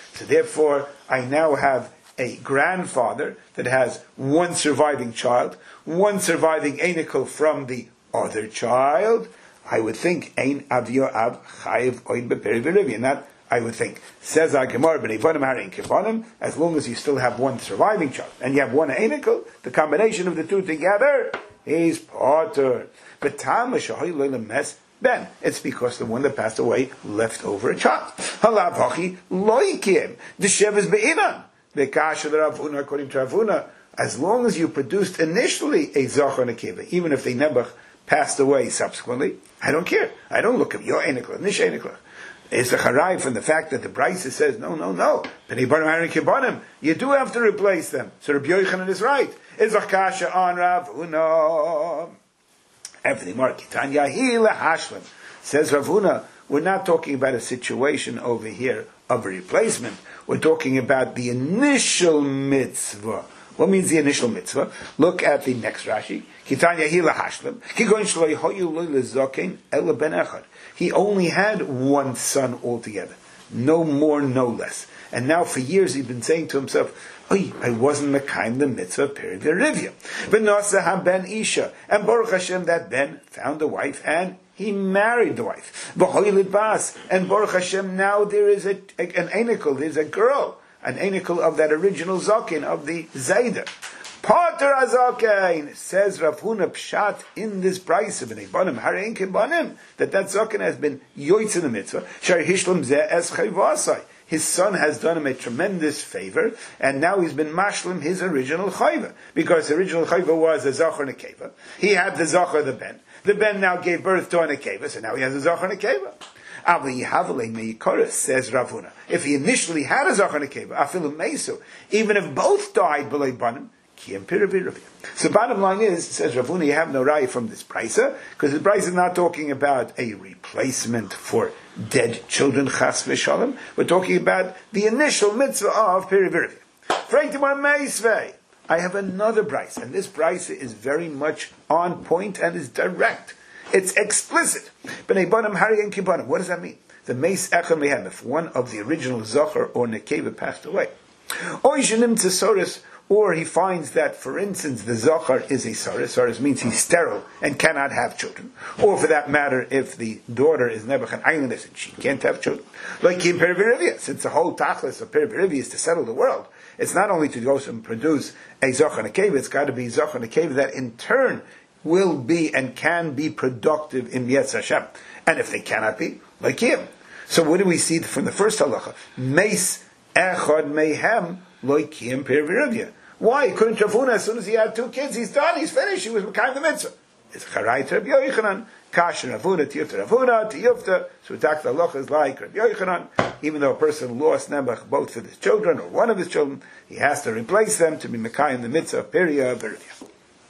So therefore, I now have a grandfather that has one surviving child, one surviving einikel from the other child. I would think ein avyo av chayiv oin beperi v'rivya. Not I would think. Says our Gemara, b'nei vonim harein kivonim, as long as you still have one surviving child and you have one einikel, the combination of the two together is potter. But tam shahoy loylam mes ben. It's because the one that passed away left over a child. Halav hachi loikim. The shev is be'inan. The kasha the Ravuna, according to Ravuna, as long as you produced initially a zachar and a kiva, even if the nebuch passed away subsequently, I don't care. I don't look at your einikel, nish einikel. It's a charai from the fact that the Brisa says, no, no, no. You do have to replace them. So Rabbi Yochanan is right. It's a kasha on Ravuna. Everything more. Kitanya hila hashlim. Says Ravuna, we're not talking about a situation over here of a replacement. We're talking about the initial mitzvah. What means the initial mitzvah? Look at the next Rashi. Kitanya hila hashlim. He only had one son altogether. No more, no less. And now for years he's been saying to himself, Oy, I wasn't mekayim the mitzvah period v'rivya. V'nosa ha-ben isha. And Baruch Hashem, that Ben found a wife and he married the wife. V'hoylid bas. And Baruch Hashem, now there is a, a, an einikel, there's a girl. An einikel of that original zakin, of the Zayda. Pater azakein, says Rav Huna Pshat in this price of b'nei banim harein kibanim, that that zaken has been yoitz in the mitzvah. Shar hishlam zeh es chayvasai. His son has done him a tremendous favor, and now he's been mashlim his original chayva, because the original chayva was a zachar and a keva. He had the zachar, the ben. The ben now gave birth to an akeva, so now he has a zachar and a keva. Says Rav Huna, if he initially had a zachar and a keva, afilu meisu, even if both died b'lei banim. So bottom line is, says Rav Huna, you have no raya from this brisa, because the brisa is not talking about a replacement for dead children, chas v'shalom. We're talking about the initial mitzvah of perivirivia. I have another brisa, and this brisa is very much on point and is direct. It's explicit. B'nei banim harein kibanim. What does that mean? The meis echad mehem, if one of the original zachar or nekeva passed away, or yishanim tzesoris, or he finds that, for instance, the zachar is a saris. Saris means he's sterile and cannot have children. Or for that matter, if the daughter is nebuch islandess and she can't have children. Like in perivirivia, since the whole tachlis of perivirivia is to settle the world, it's not only to go and produce a zachar and a cave, it's got to be zachar and a cave that in turn will be and can be productive in Yetz Hashem. And if they cannot be, like him. So what do we see from the first halacha? Meis echad mehem loikim perivirivia. Why? According to Rav Huna, as soon as he had two kids, he's done, he's finished, he was Mekayim the mitzvah. It's Charai to Rabbi Yochanan, Kash and Rav Huna, Tiyufta Rav Huna, Tiyufta, so Dak the halacha is like Rabbi Yochanan, even though a person lost Nebuch both of his children, or one of his children, he has to replace them to be Mekayim the mitzvah, Periya, Berivya.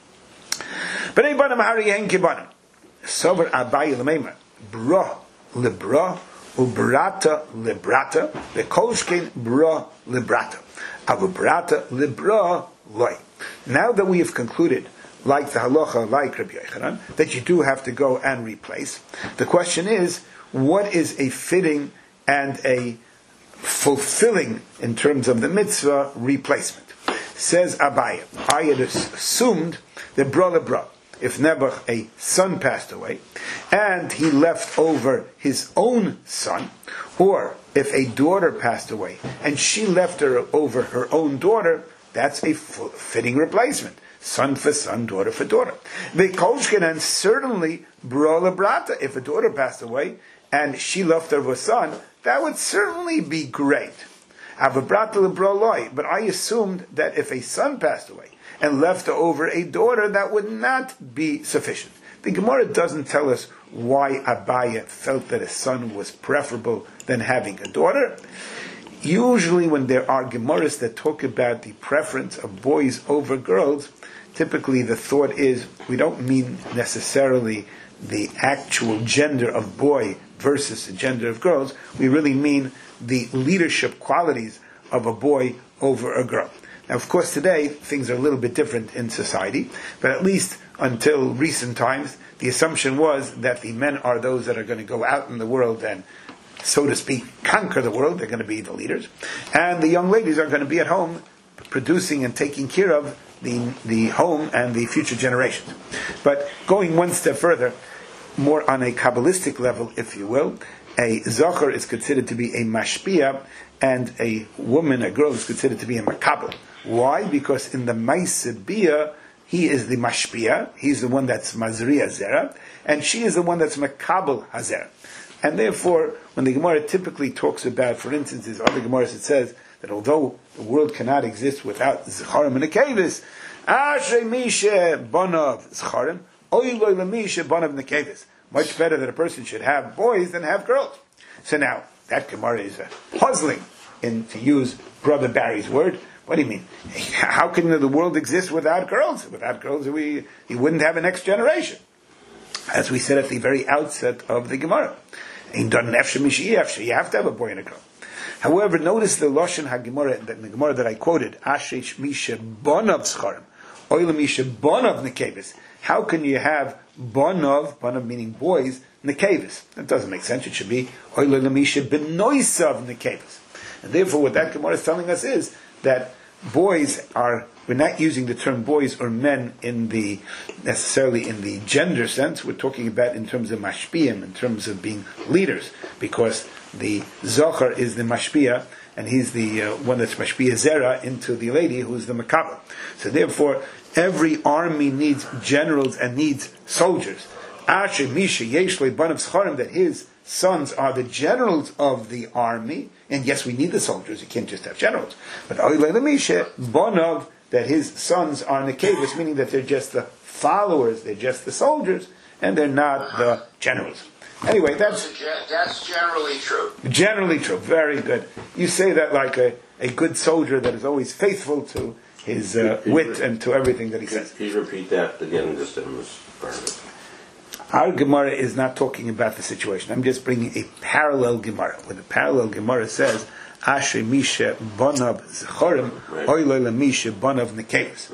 B'nei banim harein kibanim. Sober Abaye l'meimar, Bra lebra, ubrata lebrata, v'kolshkein bra lebrata. Avubrata libra loy. Now that we have concluded, like the halacha, like Rabbi Yochanan, that you do have to go and replace, the question is, what is a fitting and a fulfilling, in terms of the mitzvah, replacement? Says Abaye, I had assumed that bra lebra, if Nebuch, a son, passed away, and he left over his own son, or if a daughter passed away, and she left her over her own daughter, that's a fitting replacement. Son for son, daughter for daughter. V'kolshkin, and certainly, bra lebrata, if a daughter passed away, and she left over a son, that would certainly be great. Avabrata lebra loy, but I assumed that if a son passed away, and left over a daughter, that would not be sufficient. The Gemara doesn't tell us why Abaye felt that a son was preferable than having a daughter. Usually when there are Gemaras that talk about the preference of boys over girls, typically the thought is, we don't mean necessarily the actual gender of boy versus the gender of girls, we really mean the leadership qualities of a boy over a girl. Now, of course, today, things are a little bit different in society, but at least until recent times, the assumption was that the men are those that are going to go out in the world and so to speak, conquer the world. They're going to be the leaders. And the young ladies are going to be at home producing and taking care of the, the home and the future generations. But going one step further, more on a Kabbalistic level, if you will, a Zachar is considered to be a Mashpia, and a woman, a girl, is considered to be a Makabel. Why? Because in the Maaseh Bia, he is the Mashpia, he's the one that's Mazriya Zera, and she is the one that's Makabel Hazera. And therefore, when the Gemara typically talks about, for instance, there's other Gemaras, it says that although the world cannot exist without Zecharim and Nekevis, Ashrei Mishe Bonav Zecharim, Oy Loy Lemishe Bonav Nekevis. Much better that a person should have boys than have girls. So now, that Gemara is uh, puzzling, in, to use Brother Barry's word. What do you mean? How can the world exist without girls? Without girls, we you wouldn't have a next generation. As we said at the very outset of the Gemara. You have to have a boy and a girl. However, notice the Lashon HaGemara, the Gemara that I quoted, Ashish Misha Bonav Scharim, Oila Misha Bonav Nekevis. How can you have Bonav, Bonav meaning boys, Nekevis? That doesn't make sense. It should be Oila Misha Benoisav Nekevis. And therefore, what that Gemara is telling us is that boys are, we're not using the term boys or men in the, necessarily in the gender sense. We're talking about in terms of mashpiyim, in terms of being leaders, because the Zohar is the mashpiyah, and he's the uh, one that's mashpiyah zera into the lady who's the makabel. So therefore, every army needs generals and needs soldiers. Asher Misha Yeshle Banav Scharim, that his sons are the generals of the army, and yes, we need the soldiers, you can't just have generals. But Oilei Misha Banav, that his sons are Nekevis, meaning that they're just the followers, they're just the soldiers, and they're not the generals. Anyway, that's that's generally true. Generally true, very good. You say that like a, a good soldier that is always faithful to his uh, wit and to everything that he says. Please repeat that again, just in this part of it. Our Gemara is not talking about the situation. I'm just bringing a parallel Gemara, where the parallel Gemara says, Asher Misha Bonav Zechorim, Oiloi Misha Bonav Nekevis.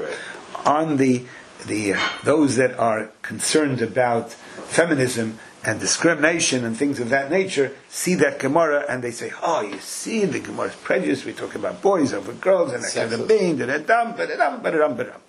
On the the uh, those that are concerned about feminism and discrimination and things of that nature see that Gemara and they say, oh, you see, the Gemara's prejudice, we talk about boys over girls and that kind of thing, da-da-dum, ba-da-dum, ba-da-dum, ba-da-dum.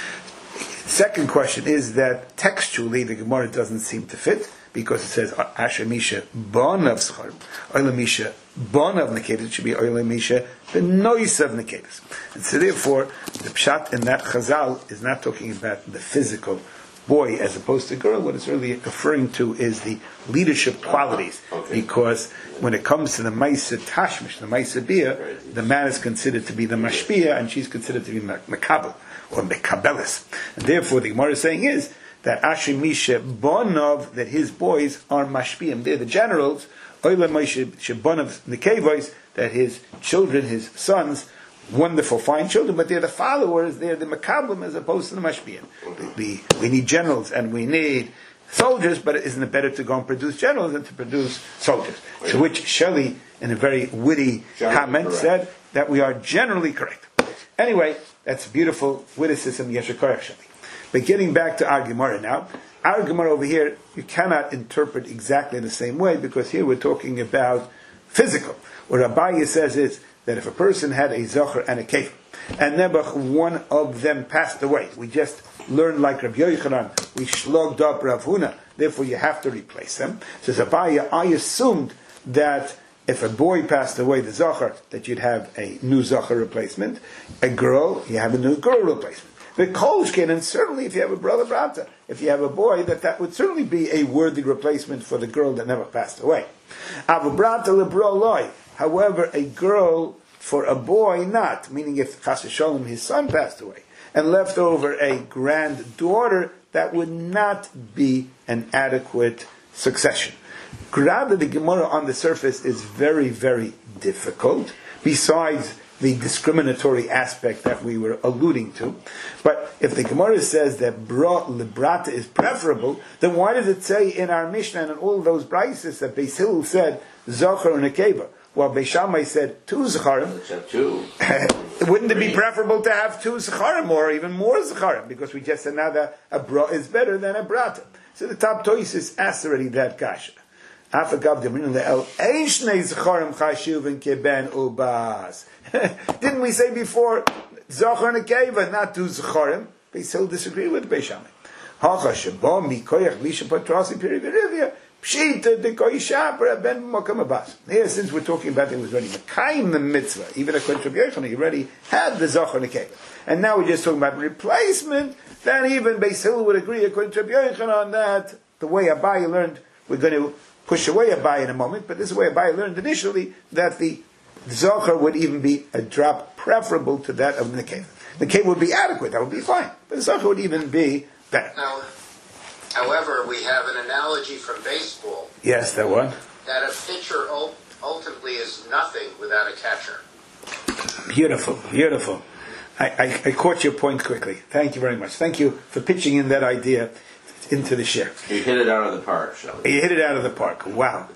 Second question is that textually the Gemara doesn't seem to fit, because it says Asher Misha Bonav Scharim, Oila Misha Bonav Nekevis. It should be Oila Misha Benoisav Nekevis. And so therefore, the pshat in that Chazal is not talking about the physical boy as opposed to girl. What it's really referring to is the leadership qualities, okay. Because when it comes to the Maaseh Tashmish, the Maaseh Bia, the man is considered to be the Mashpia, and she's considered to be Makabel or Mekabelis. And therefore, the Gemara is saying is that Asher Misha Bonov, that his boys are Mashpiyim, they're the generals. Oila Misha Bonov Nekevois, that his children, his sons, wonderful, fine children, but they're the followers, they're the Makablim as opposed to the Mashpiyim. The, the, we need generals and we need soldiers, but isn't it better to go and produce generals than to produce soldiers? To which Shelley, in a very witty generally comment, correct. Said that we are generally correct. Anyway, that's beautiful witticism, Yeshua Shelley. But getting back to our Gemara now, our Gemara over here, you cannot interpret exactly the same way, because here we're talking about physical. What Abaye says is that if a person had a Zohar and a Kefir, and Nebuch, one of them passed away, we just learned like Rabbi Yochanan, we shlogged up Rav Huna, therefore you have to replace them. Says Abaye, I assumed that if a boy passed away, the Zohar, that you'd have a new Zohar replacement. A girl, you have a new girl replacement. The Kolshkin, and certainly if you have a brother Brata, if you have a boy, that that would certainly be a worthy replacement for the girl that never passed away. Avu Brata lebroloi. However, a girl for a boy, not. Meaning if Chas v'Sholom, his son passed away, and left over a granddaughter, that would not be an adequate succession. Rather, the Gemara on the surface is very, very difficult, besides the discriminatory aspect that we were alluding to. But if the Gemara says that bra librata is preferable, then why does it say in our Mishnah and in all those brises that Beis Hillel said Zachar and Nekeva, while Beis Shammai said two Zacharim? Two. Wouldn't it be preferable to have two Zacharim or even more Zacharim? Because we just said now that a bra is better than a brata. So the top Toisis asked already that kasha. Afagav Demrin the El Eishnei Zacharim Chashuvin Keben Ubas. Didn't we say before Zachar and Nekeva, not two Zacharim? They still disagree with Beis Shammai. Hacha Shabo Mikoyach Lisha Patrasi Pirivirivia. Pshita de Koyishapra Ben Mokam Abbas. Here, since we're talking about it was already Mekayim the mitzvah, even according to Rabbi Yochanan, he already had the Zachar Nekeva. And now we're just talking about replacement, then even Beis Hillel would agree, according to Rabbi Yochanan, that the way Abaye learned, we're going to push away Abaye in a moment, but this is the way Abaye learned initially, that the Zachar would even be a drop preferable to that of the Nekeva. The Nekeva would be adequate, that would be fine, but the Zachar would even be better. Now, however, we have an analogy from baseball. Yes, that one. That a pitcher ultimately is nothing without a catcher. Beautiful, beautiful. I, I, I caught your point quickly. Thank you very much. Thank you for pitching in that idea into the share. You hit it out of the park, Shelley. You hit it out of the park. Wow.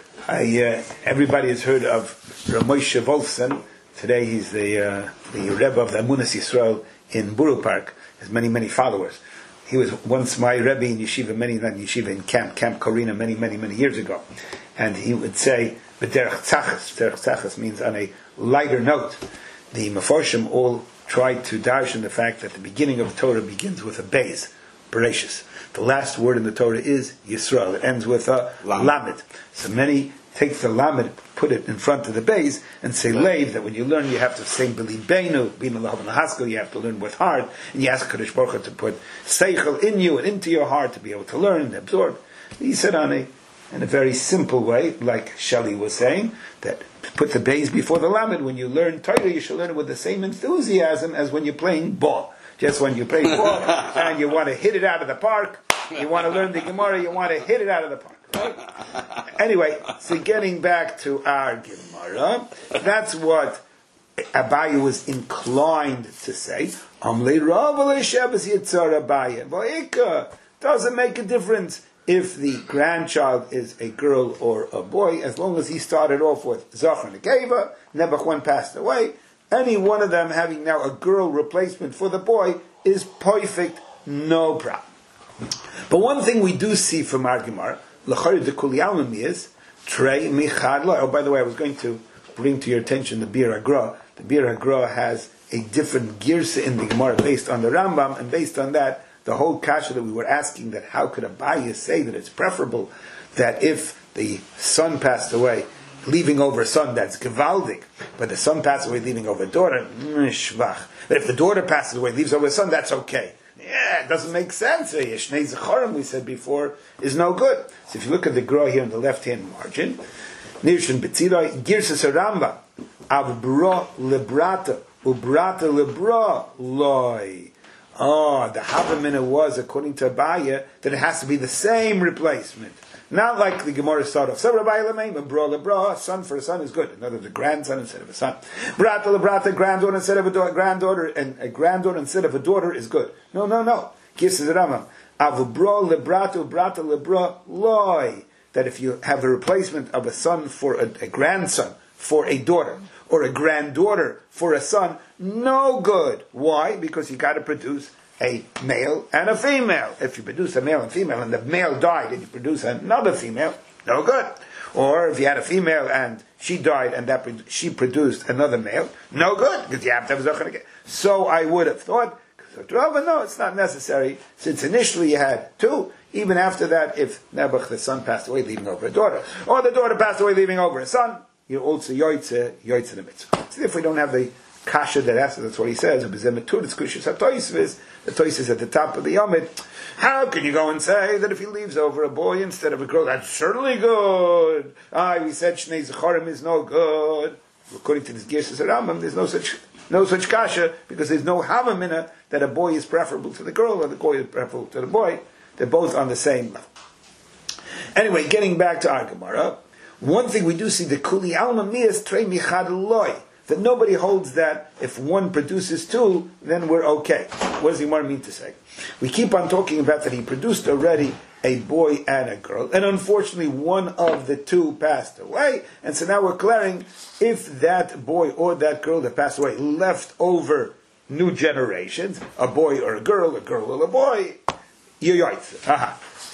I, uh, everybody has heard of Ramoshe Wolfson. Today he's the, uh, the Rebbe of the Amunas Yisrael in Buru Park. He has many, many followers. He was once my Rebbe in yeshiva, many not yeshiva in camp, Camp Corina, many, many, many years ago, and he would say, "B'derech tzachas." Derech tzachas means on a lighter note. The Mefarshim all tried to darshan the fact that the beginning of the Torah begins with a beis, Bereshis. The last word in the Torah is Yisrael. It ends with a lamed. So many take the lamed, put it in front of the beis, and say leiv, that when you learn you have to say b'libeinu, b'inu lahav l'haskell, you have to learn with heart, and you ask Kadosh Baruch Hu to put seichel in you and into your heart to be able to learn and absorb. He said on a, in a very simple way, like Shelley was saying, that put the beis before the lamed. When you learn Torah, you should learn it with the same enthusiasm as when you're playing ball. Just when you play ball and you want to hit it out of the park, you want to learn the Gemara, you want to hit it out of the park. Right? Anyway, so getting back to our Gemara, that's what Abaye was inclined to say. Doesn't make a difference if the grandchild is a girl or a boy, as long as he started off with Zachar and Nekeva, Nebuch one passed away. Any one of them having now a girl replacement for the boy is perfect, no problem. But one thing we do see from our Gemara, L'chari de Kuli Almim is Trei Michad Lo. Oh, by the way, I was going to bring to your attention the Bir Agra. The Bir Agra has a different girsa in the Gemara based on the Rambam, and based on that, the whole kasha that we were asking, that how could Abaye say that it's preferable that if the son passed away, leaving over a son, that's gevaldik, but the son passed away leaving over a daughter, shvach. But if the daughter passes away, leaves over a son, that's okay. Yeah, it doesn't make sense. Yeshnei Zacharim, we said before, is no good. So if you look at the Gra here in the left-hand margin, Nirshin B'tziroi, Girsas Rambam, Av Bra Lebrata, Ubrata Lebra Loi. Oh, the Havamina was, according to Abaye, that it has to be the same replacement. Not like the Gemara started off. So Rabbi Lameim, a bra lebra, a son for a son is good. Another, the grandson instead of a son. Brata lebrata, granddaughter instead of a da- granddaughter, and a granddaughter instead of a daughter is good. No, no, no. Gives the Rambam. Avu bra lebrata, brata lebra loy. That if you have a replacement of a son for a, a grandson for a daughter, or a granddaughter for a son, no good. Why? Because you got to produce a male and a female. If you produce a male and female, and the male died, and you produce another female, no good. Or if you had a female and she died, and that she produced another male, no good, because you have to have Zachar again. So I would have thought, but no, it's not necessary, since initially you had two. Even after that, if Nebuch, the son, passed away, leaving over a daughter, or the daughter passed away, leaving over a son, you also yoitze, yoitze the mitzvah. See, if we don't have the kasha that asks, that's what he says, the tois is at the top of the yomit. How can you go and say that if he leaves over a boy instead of a girl, that's certainly good? Ah, we said Shnei Zacharim is no good. According to this Gershas Rambam, there's no such no such kasha, because there's no havamina that a boy is preferable to the girl or the girl is preferable to the boy. They're both on the same level. Anyway, getting back to our Gemara, one thing we do see, the Kuli Alma Mias Trei Michad Loy, that nobody holds that if one produces two, then we're okay. What does the Gemara mean to say? We keep on talking about that he produced already a boy and a girl, and unfortunately one of the two passed away, and so now we're declaring if that boy or that girl that passed away left over new generations, a boy or a girl, a girl or a boy, yoyoitz. Aha.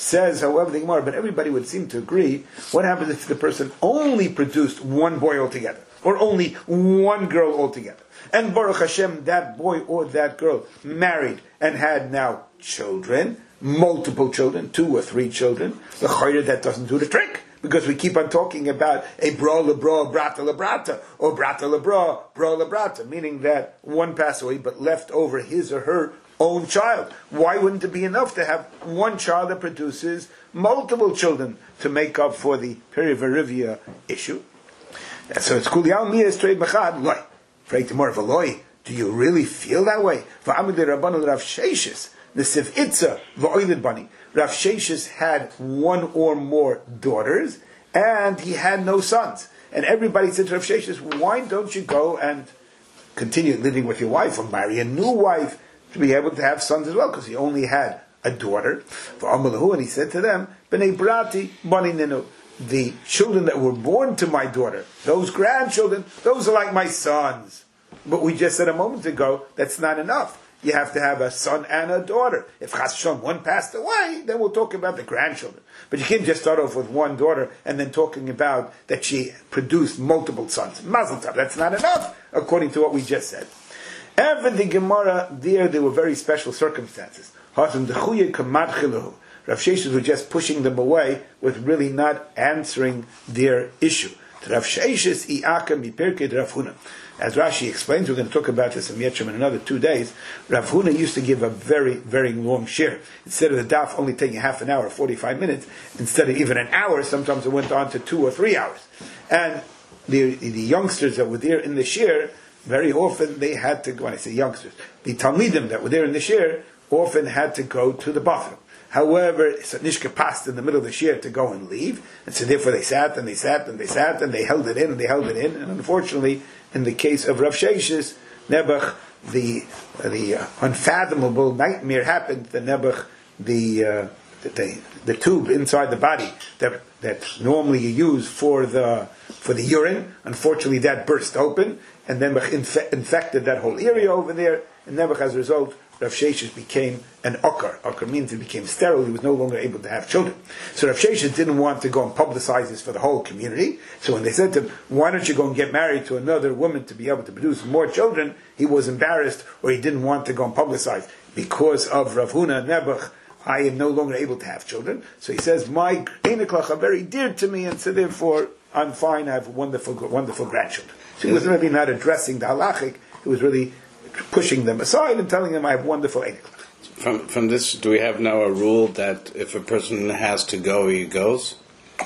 Says, however, the Gemara, but everybody would seem to agree, what happens if the person only produced one boy altogether? Or only one girl altogether? And Baruch Hashem, that boy or that girl married and had now children, multiple children, two or three children. The chayre, that doesn't do the trick. Because we keep on talking about a bra lebra, brata lebrata, or brata lebra, bra lebrata, meaning that one passed away but left over his or her own child. Why wouldn't it be enough to have one child that produces multiple children to make up for the perivarivia issue? So it's kuliyal miyas trade mechad loy. Freit more of a loy. Do you really feel that way? Va'amid Rabbanu Rav Sheshes Nesiv Itza va'oilid bani. Rav Sheshes had one or more daughters, and he had no sons. And everybody said to Rav Sheshes, why don't you go and continue living with your wife, or marry a new wife to be able to have sons as well? Because he only had a daughter. For Amalahu, and he said to them, B'nei Brati bani ninu. The children that were born to my daughter, those grandchildren, those are like my sons. But we just said a moment ago, that's not enough. You have to have a son and a daughter. If Chas V'Shalom one passed away, then we'll talk about the grandchildren. But you can't just start off with one daughter and then talking about that she produced multiple sons. Mazel tov, that's not enough, according to what we just said. And for the Gemara, there, there were very special circumstances. Rav Sheshes were just pushing them away with really not answering their issue. Rav Sheshes i'aka mipirkei Rav Huna. As Rashi explains, we're going to talk about this in Yetrim in another two days. Rav Huna used to give a very, very long shir. Instead of the daf only taking half an hour, forty-five minutes, instead of even an hour, sometimes it went on to two or three hours. And the, the youngsters that were there in the shir, very often they had to go, when I say youngsters, the Talmidim that were there in the shir often had to go to the bathroom. However, Nishka passed in the middle of the shir to go and leave, and so therefore they sat and they sat and they sat and they held it in and they held it in, and unfortunately, in the case of Rav Sheshes, Nebuch, the the uh, unfathomable nightmare happened. The Nebuch, the, uh, the the the tube inside the body that that normally you use for the for the urine, unfortunately that burst open, and then inf- infected that whole area over there, and Nebuch, as a result, Rav Sheshes became an okar. Okar means he became sterile. He was no longer able to have children. So Rav Sheshes didn't want to go and publicize this for the whole community. So when they said to him, why don't you go and get married to another woman to be able to produce more children, he was embarrassed, or he didn't want to go and publicize. Because of Rav Huna Nebuch, I am no longer able to have children. So he says, my Einiklach are very dear to me, and so therefore I'm fine, I have wonderful, wonderful grandchildren. So he was really not addressing the halachic, he was really pushing them aside and telling them I have wonderful Einiklach. From from this, do we have now a rule that if a person has to go, he goes?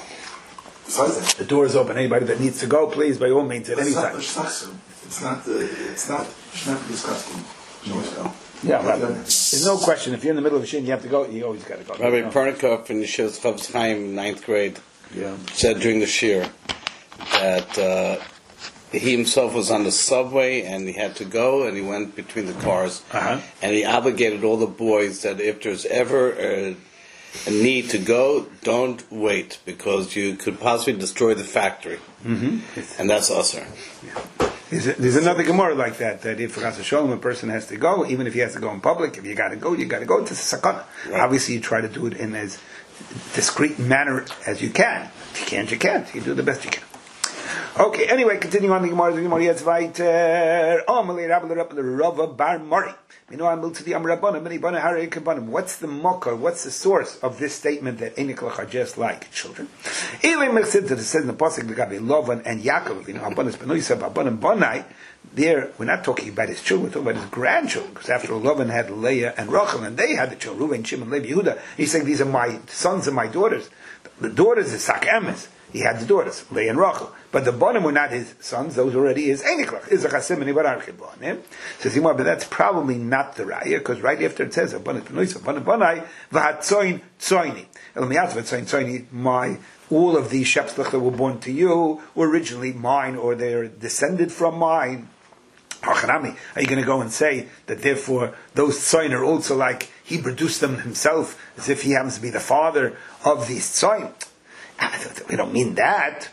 The door is open. Anybody that needs to go, please, by all means, at any time. It's not, it's not, uh, it's not, it's not disgusting. No. Yeah, right. There's no question. If you're in the middle of a shin, you have to go, you always got to go. Rabbi no. Pernikov in Yeshivas Chavos Chaim, ninth grade, yeah. said during the shir that uh, he himself was on the subway and he had to go and he went between the cars uh-huh. and he obligated all the boys that if there's ever a, a need to go, don't wait because you could possibly destroy the factory. Mm-hmm. And that's usher. Yeah. There's, a, there's another Gemara like that, that if Chas V'Shalom a person has to go, even if he has to go in public, if you got to go, you got to go. It's a sakana. Right. Obviously, you try to do it in as discreet manner as you can. If you can't, you can't. You do the best you can. Okay, anyway, continuing on the Gemara, the Gemara yet weiter. Oh, Malay Rabbi Rabbi Rava Bar Mori. You know, I'm to the Amrabanim, many Bana Harei Kabanim. What's the mocker? What's the source of this statement that Einiklach are just like children? Even Mersid that it says in the pasuk Gabi Lovan and Yaakov. You know, Abanas Benoisa, Abanim Bonai. There, we're not talking about his children. We're talking about his grandchildren. Because after all, Lovan had Leah and Rachel, and they had the children, Reuven, Shimon, Levi, Yehuda. He's saying these are my sons and my daughters. The daughters is Sak Emes. He had the daughters, Leah and Rachel. But the Bonim were not his sons, those were already his Einiklach. Is a Chasim and Ibarar Chibonim. Says Yimar, but that's probably not the Raya, because right after it says, Abanit Benoisa, Abanim Bonai, V'hatzoin Tzoini. Elamiat V'hatzoin Tzoini, my, all of these Shepslach that were born to you were originally mine, or they're descended from mine. Are you going to go and say that therefore those tzoin are also like he produced them himself, as if he happens to be the father of these tzoin? We don't mean that.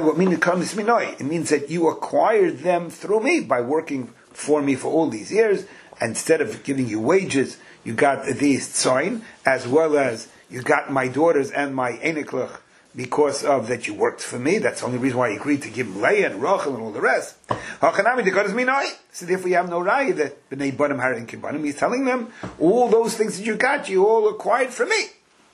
It means that you acquired them through me by working for me for all these years. Instead of giving you wages, you got these tzoin, as well as you got my daughters and my Eniklach because of that you worked for me. That's the only reason why you agreed to give him Leah and Rachel and all the rest. So therefore you have no raya that B'nai Banim Harin Kibanim. He's telling them, all those things that you got, you all acquired from me.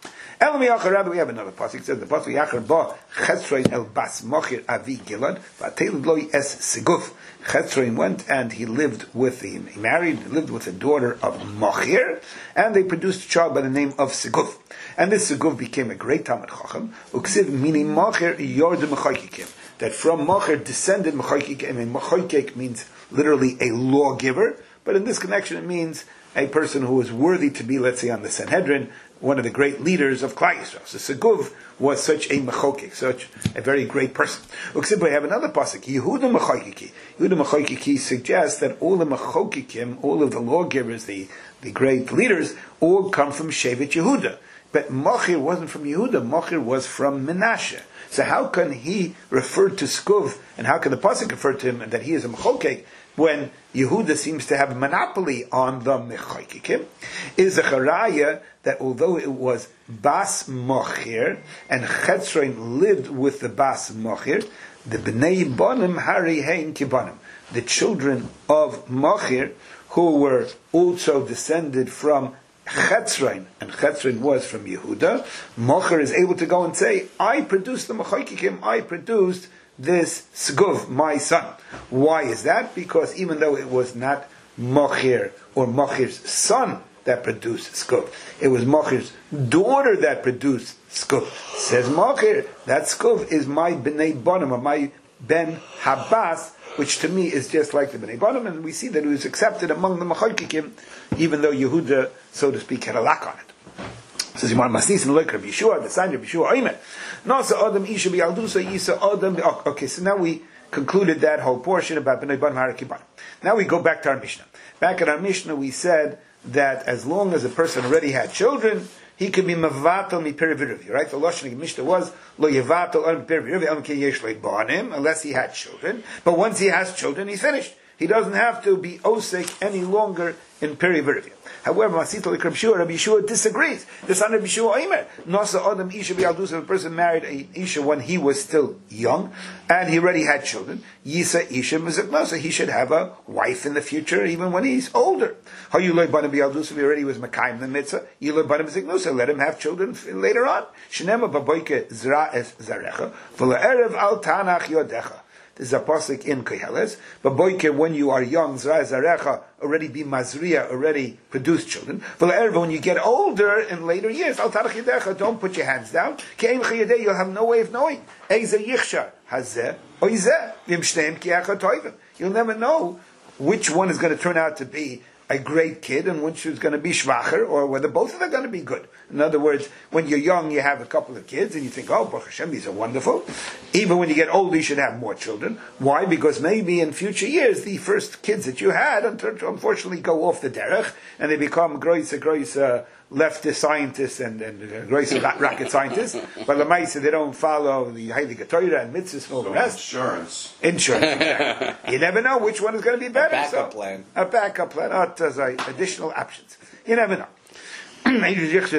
We have another pasuk. It says the pasuk Yachar Ba Chetzrein El Bas Machir Avi Gilad V'Atelid Loi Es Siguf. Chetzrein went and he lived with the he married lived with a daughter of Machir, and they produced a child by the name of Siguf. And this Siguf became a great Talmid Chacham. Uksiv Mini Machir Yord Mechaykikim. That from Machir descended Mechaykikim, and Mechaykik means literally a lawgiver, but in this connection it means a person who is worthy to be, let's say, on the Sanhedrin, one of the great leaders of Klal Yisrael. So Seguv was such a mechokik, such a very great person. Uksib, we have another pasuk, Yehuda Mechokiki. Yehuda Mechokiki suggests that all the mechokikim, all of the lawgivers, the, the great leaders, all come from Shevet Yehuda. But Machir wasn't from Yehuda, Machir was from Menashe. So how can he refer to Skuv, and how can the pasuk refer to him that he is a mechokik, when Yehuda seems to have a monopoly on the mechayikim? Is a charaya that although it was Bas Machir, and Chetzrein lived with the Bas Machir, the B'nai Banim Hari Hein Kibanim, the children of Machir, who were also descended from Chetzrein, and Chetzrein was from Yehuda, Machir is able to go and say, I produced the mechayikim, I produced this Seguv, my son. Why is that? Because even though it was not Machir or Machir's son that produced Seguv, it was Machir's daughter that produced Seguv. Says Machir, that Seguv is my B'nai Banim, or my Ben Habas, which to me is just like the B'nai Banim, and we see that it was accepted among the Mechayikim, even though Yehuda, so to speak, had a lack on it. Says Yimar Masnis and Loik Rabbi Yeshua, the sign of Rabbi Yeshua Oimer. Nasa Adam Isha Bialdusa Yisa Adam. Okay, so now we concluded that whole portion about B'nai Banim Harakiban. Now we go back to our Mishnah. Back at our Mishnah, we said that as long as a person already had children, he could be mavatal mi periviravi. Right? The lashon of Mishnah was lo yevatal on periviravi on ki yesh leibanim, unless he had children. But once he has children, he's finished. He doesn't have to be osek any longer in periviravi. However, Masito Rabbi Yeshua, Rabbi Yeshua disagrees. The son of Rabbi Yeshua Omer, Nasa Adam Isha Bialdusa, a person married a Isha when he was still young, and he already had children. Yisa Isha Mizaknosa, he should have a wife in the future, even when he's older. How you learn Bana Bialdusa, he already was Makayim the Mitzvah. You learn Bana Mizaknosa, let him have children later on. Shenema Baboike Zra es Zarecha, V'la Erev al Tanach Yodecha. This is a pasuk in Koheles. But boyke, when you are young, Zra Zarecha, already be Mazriya, already produce children. But when you get older in later years, Al Tarach Yedecha, don't put your hands down. Ke'em Chayedeh, you'll have no way of knowing. Eize Yichshar, Hazeh, Oizeh, Vim Shneim Ki'echa Toivim. You'll never know which one is going to turn out to be a great kid and which is going to be shvacher, or whether both of them are going to be good. In other words, when you're young, you have a couple of kids and you think, oh, Baruch Hashem, these are wonderful. Even when you get older, you should have more children. Why? Because maybe in future years, the first kids that you had, unfortunately, go off the derech and they become groise, groise, uh, leftist scientists and, and uh, groise rocket scientists. But Lamaisa, they don't follow the Heilige Torah and mitzvahs and all the rest. Insurance. Insurance. Exactly. You never know which one is going to be better. A backup so, plan. A backup plan. Oh, it does, uh, additional options. You never know. Rabbi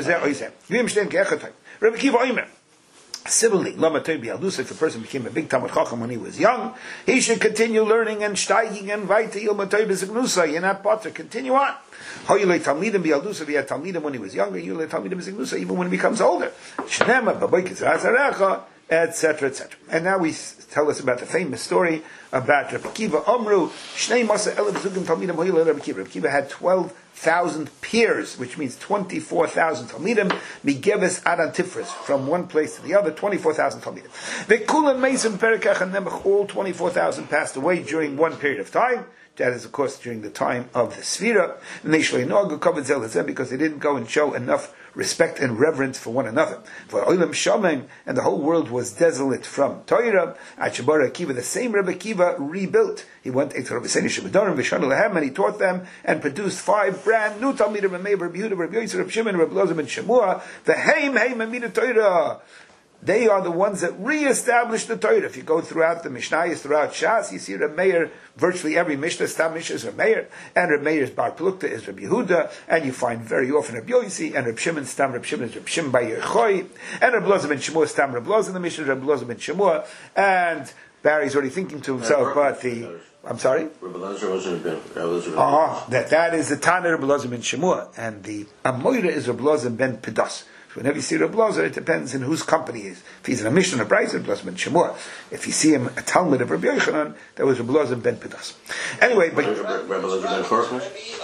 Kiva Omer. Similarly, if a person became a big Talmid Chacham when he was young, he should continue learning and steiging and weiter Yilmatay B'Zignusa. You're not potter. Continue on. How you let Talmidim B'Yaldusa? If he had Talmidim when he was younger, you let Talmidim B'Zignusa even when he becomes older. Shnema B'Boikis Razarecha, et cetera, et cetera. And now we tell us about the famous story about Rabbi Kiva Omru. Shnei Masa Elav Zugim Talmidim Hoyle Rabbi Kiva. Rabbi Kiva had twelve thousand peers, which means twenty-four thousand Talmidim, Migeves Adan Tifris, from one place to the other, twenty-four thousand Talmidim. The Kulan Mesim Perikach and Nemach, all twenty-four thousand passed away during one period of time. That is, of course, during the time of the Sfira. Because they didn't go and show enough respect and reverence for one another. For Olam Shamim, and the whole world was desolate from Torah. Achabar Akiva, the same Rabbi Akiva, rebuilt. He went to Rabbi Seni Shebedarim, Vishon Lehem, and he taught them and produced five brand new Talmidim, Rabbi Meir, Rabbi Yehuda, Rabbi Yosef, Rabbi Shimon, Rabbi Lozim, and Shemua. The Heim Heim Amida Torah. they are the ones that re-establish the Torah. If you go throughout the Mishnayos, throughout Shas, you see Reb Meir, virtually every Mishnah, Stam Mishnah is Reb Meir, and Reb Meir's Bar Plukta is Reb Yehuda, and you find very often Reb Yosi, and Reb Shimon, Stam Reb Shimon is Reb Shimon by Yerchoi, and Reb Loza ben Shemua, Stam Reb Loza in the Mishnah, Reb Loza ben Shemua, and Barry's already thinking to himself, but the, I'm sorry? Rebbe Lezer wasn't been. Ah, that, that is the Tana Reb Loza ben Shemua, and the Amoira is Reb Loza ben Pedas. Whenever you see Reb Lozer, it depends on whose company he is. If he's in a Mishnah, a Brayz, Reb Lozer ben Shemua. If you see him a Talmud of Rabbi Yochanan, that was Reb Lozer ben Pedas. Anyway, but Rebbe Lezer ben Korkmaz?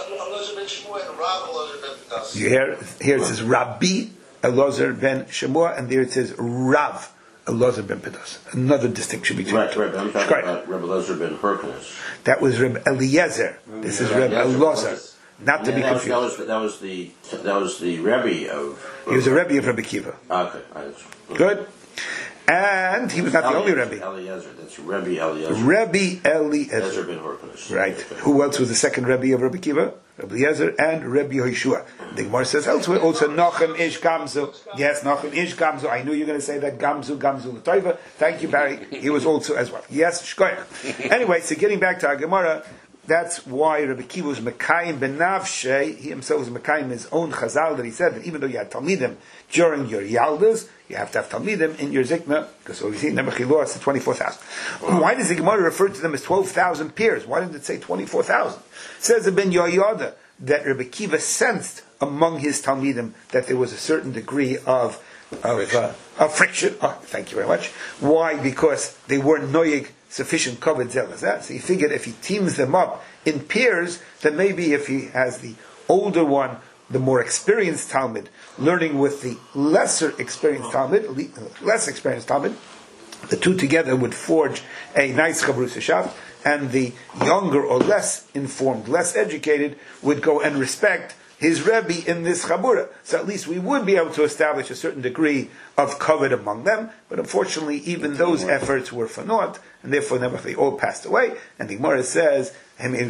you hear here it says Rabbi Elazar ben Shemua, and there it says Rav Elazar ben Pedas. Another distinction between Right, the two. right. I'm talking about Rebbe Lezer ben Korkmaz. That was Reb Eliezer. This is Reb Elazar. Not to be that was, confused. that was that was the that was the Rebbe of. He was a Rebbe of Rabbi Kiva. Okay, I, Good. And he was not the only Rebbe. Eliezer, that's Rebbe Eliezer. Rebbe Eliezer. Eliezer ben Korkmaz. Right. Okay. Who else was the second Rebbe of Rabbi Kiva? Rabbi Eliezer and Rabbi Yehoshua. The Gemara says elsewhere also Nachem Ish Gamzu. Yes, Nachem Ish Gamzu. I knew you were going to say that Gamzu, Gamzu L'Toiva. Thank you, Barry. He was also as well. Yes, Shkoyach. Anyway, so getting back to our Gemara, that's why Rabbi Kiva was Mekayim ben Navshe. He himself was Mekayim his own Chazal that he said that even though you had Talmidim during your Yaldas, you have to have Talmidim in your Zikna, because we see Nebuch Chilua, it's the twenty-four thousand. Why does the Gemara refer to them as twelve thousand peers? Why didn't it say twenty-four thousand? It says the Ben Yoyada that Rabbi Kiva sensed among his Talmidim that there was a certain degree of of, uh, of friction. Oh, thank you very much. Why? Because they weren't noyig sufficient covered zealous. So he figured if he teams them up in pairs, then maybe if he has the older one, the more experienced Talmud, learning with the lesser experienced Talmud, less experienced Talmud, the two together would forge a nice Chavrus Hashav, and the younger or less informed, less educated, would go and respect his Rebbe in this Chabura. So at least we would be able to establish a certain degree of covet among them, but unfortunately even those efforts were for naught, and therefore they all passed away, and the Gemara says, between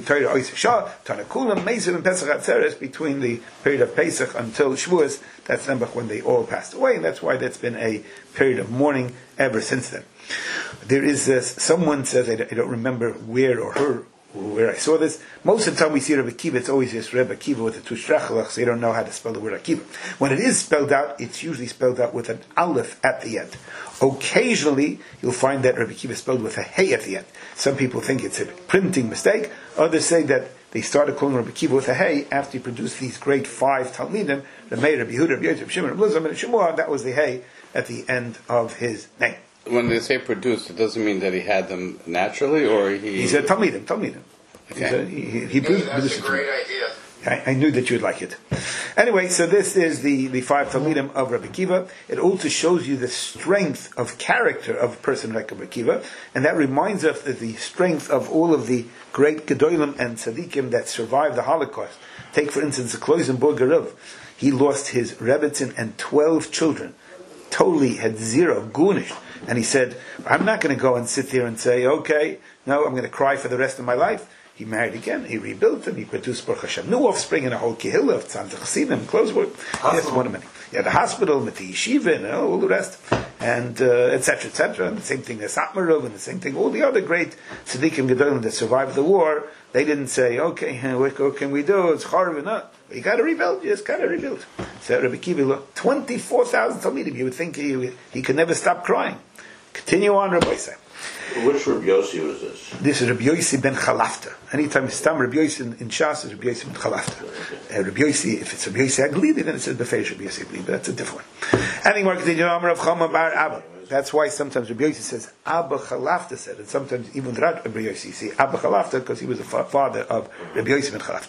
the period of Pesach until Shavuos, that's when they all passed away, and that's why that's been a period of mourning ever since then. There is this, someone says, I don't remember where or her, where I saw this. Most of the time we see Rebbe Kiva, it's always just Rebbe Kiva with a two strachelach, so you don't know how to spell the word Akiva. When it is spelled out, it's usually spelled out with an aleph at the end. Occasionally, you'll find that Rebbe Kiva is spelled with a hey at the end. Some people think it's a printing mistake. Others say that they started calling Rebbe Kiva with a hey after he produced these great five Talmidim, Rebbe Meir, Rebbe Yehuda, Rebbe Yosi, Rebbe Shimon, Rebbe Loza, and Shemua. That was the hey at the end of his name. When they say produced, it doesn't mean that he had them naturally, or he... He said Talmidim, Talmidim. Okay. He, he, he Hey, that's a great idea. I, I knew that you would like it. Anyway, so this is the, the five Talmidim of Rabbi Kiva. It also shows you the strength of character of a person like Rabbi Kiva, and that reminds us of the strength of all of the great Gedolim and Tzaddikim that survived the Holocaust. Take, for instance, the Kloisenburg Rav. He lost his Rebbetzin and twelve children. Totally had zero, gunish. And he said, I'm not going to go and sit there and say, okay, no, I'm going to cry for the rest of my life. He married again, he rebuilt them, he produced Baruch Hashem new offspring and a whole kehillah of Tzanzach Chassidim, Kloisenburg. Yes, one of many. Yeah, the hospital, with the yeshiva, and all the rest, and et cetera, et cetera. And the same thing as Satmarov, and the same thing, all the other great tzaddikim gedolim that survived the war. They didn't say, okay, what can we do? It's horrible. No, you got to rebuild. You just got to rebuild. So Rabbi Kiva, twenty-four thousand Talmidim. You would think he, he could never stop crying. Continue on, Rabbi Say. Which Rabbi Yossi was this? This is Rabbi Yossi ben Chalafta. Anytime it's Tam Rabbi Yossi in, in Shas, is Rabbi Yossi ben Chalafta. Uh, Rabbi Yossi, if it's Rabbi Yossi Aglidi, then it says Befeish Rabbi Yossi Aglidi, but that's a different one. And the Gemara continues, Amar Rav Chama bar Abba. That's why sometimes Rabbi Yossi says Abba Chalafta said, and sometimes even Rabbi Yossi say Abba Chalafta because he was the fa- father of Rabbi Yossi ben Chalafta.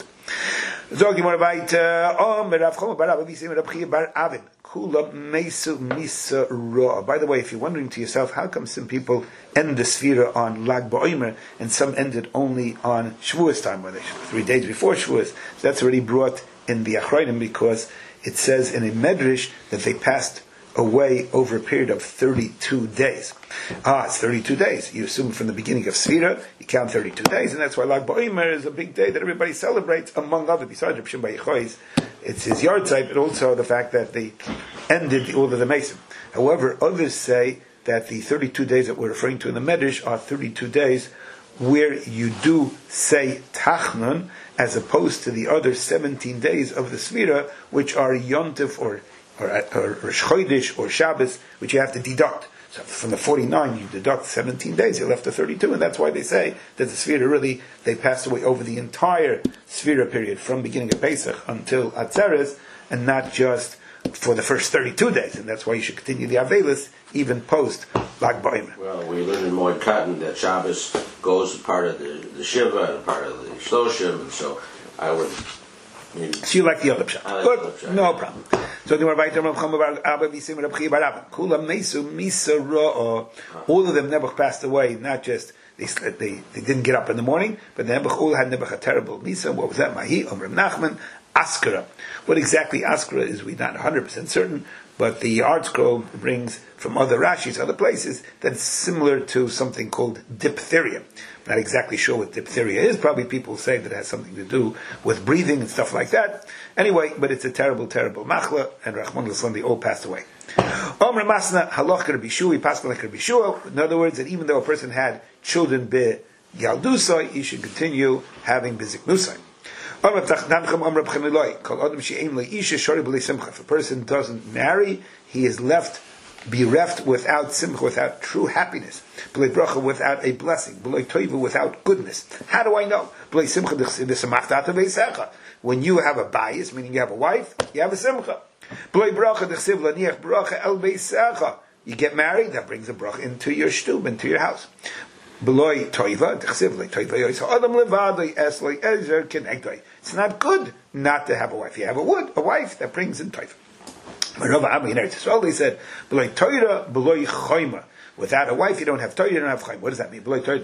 Zogi more about Amar Rav Chama bar Abba, we say Rabbi Chia bar Avin. Kula Mesu Misa Ra. By the way, if you're wondering to yourself, how come some people end the Sfira on Lag BaOmer and some end it only on Shavuos time, where they three days before Shavuos? So that's already brought in the Achrayim because it says in a Medrash that they passed away over a period of thirty-two days. Ah, it's thirty-two days. You assume from the beginning of Sfira, you count thirty-two days, and that's why Lag BaOmer is a big day that everybody celebrates, among other, besides Reb Shimon Bar Yochai's, it's his yard site, but also the fact that they ended the order of the Mason. However, others say that the thirty-two days that we're referring to in the Medrash are thirty-two days where you do say Tachnun, as opposed to the other seventeen days of the Sfira, which are Yontif or or, or, or Chodesh or Shabbos, which you have to deduct. So from the forty-nine, you deduct seventeen days, you're left to thirty-two, and that's why they say that the Sfira really, they passed away over the entire Sfira period, from beginning of Pesach until Atzeres, and not just for the first thirty-two days, and that's why you should continue the Avelis even post Lag BaOmer. Well, we learned in Moed Katan that Shabbos goes as part of the, the Shiva and part of the Shloshim, and so I would. I mean, so you like the other pshat? I like Good, the other pshat. no problem. So the Rabbi Rav Chama Bar Abba Visim Reb Chia Bar Abba Kulam Mesu Misa Ra'ah. All of them Nebuch passed away. Not just they, they they didn't get up in the morning, but Nebuch all had Nebuch a terrible Misa. What was that? Mahi Omrim Nachman Askara. What exactly Askara is, we're not one hundred percent certain, but the art scroll brings from other Rashis, other places, that it's similar to something called diphtheria. I'm not exactly sure what diphtheria is. Probably people say that it has something to do with breathing and stuff like that. Anyway, but it's a terrible, terrible machla, and Rahman al they all passed away. Omer Masna Halach Rabbi Shua, Pascal like Rabbi Shua. In other words, that even though a person had children be Yaldusai, he should continue having Biziknusai. If a person doesn't marry, he is left bereft without simcha, without true happiness, without a blessing, without goodness. How do I know? When you have a bias, meaning you have a wife, you have a simcha. You get married, that brings a bracha into your shtub, into your house. It's not good not to have a wife. You have a wood, a wife that brings in toiva. They said, without a wife, you don't have Torah, you don't have Chaim. What does that mean?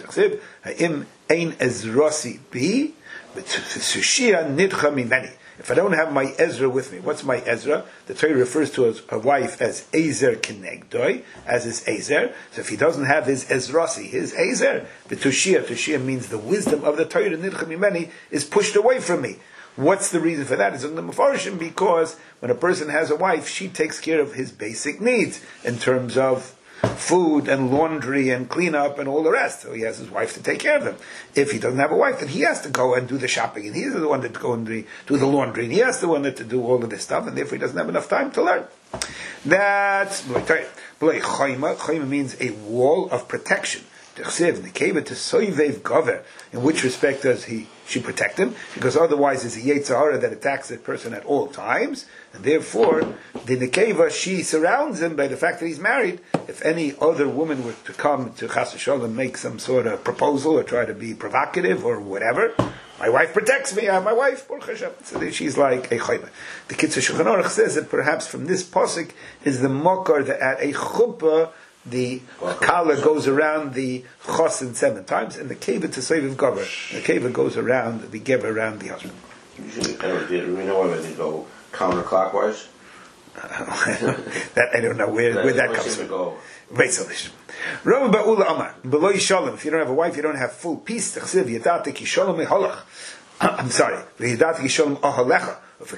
If I don't have my Ezra with me, what's my Ezra? The Torah refers to as a wife as Ezer Kenegdoi, as his Ezer. So if he doesn't have his Ezrasi, his Ezer, the Tushia, Tushia means the wisdom of the Torah, Nidcha Mimeni, is pushed away from me. What's the reason for that? It's in the Mefarshim, because when a person has a wife, she takes care of his basic needs in terms of food and laundry and cleanup and all the rest. So he has his wife to take care of him. If he doesn't have a wife, then he has to go and do the shopping, and he's the one that go and do the laundry, and he has the one that to do all of this stuff, and therefore he doesn't have enough time to learn. That's Chayma means a wall of protection. In which respect does he she protect him? Because otherwise it's a Yetzer Hara that attacks that person at all times, and therefore the Nekeva, she surrounds him by the fact that he's married. If any other woman were to come to Chas v'Shalom and make some sort of proposal or try to be provocative or whatever, my wife protects me, I have my wife, Baruch Hashem. So she's like a chayma. The Kitzur Shulchan Aruch says that perhaps from this posik is the mokar that at a chuppah the kala goes around the chosin seven times, and the keva to save gover. The keva goes around the gever around the husband. Usually, do we know whether they go counterclockwise? That I don't know where, where that comes from. If you don't have a wife, you don't have full peace. I'm sorry. If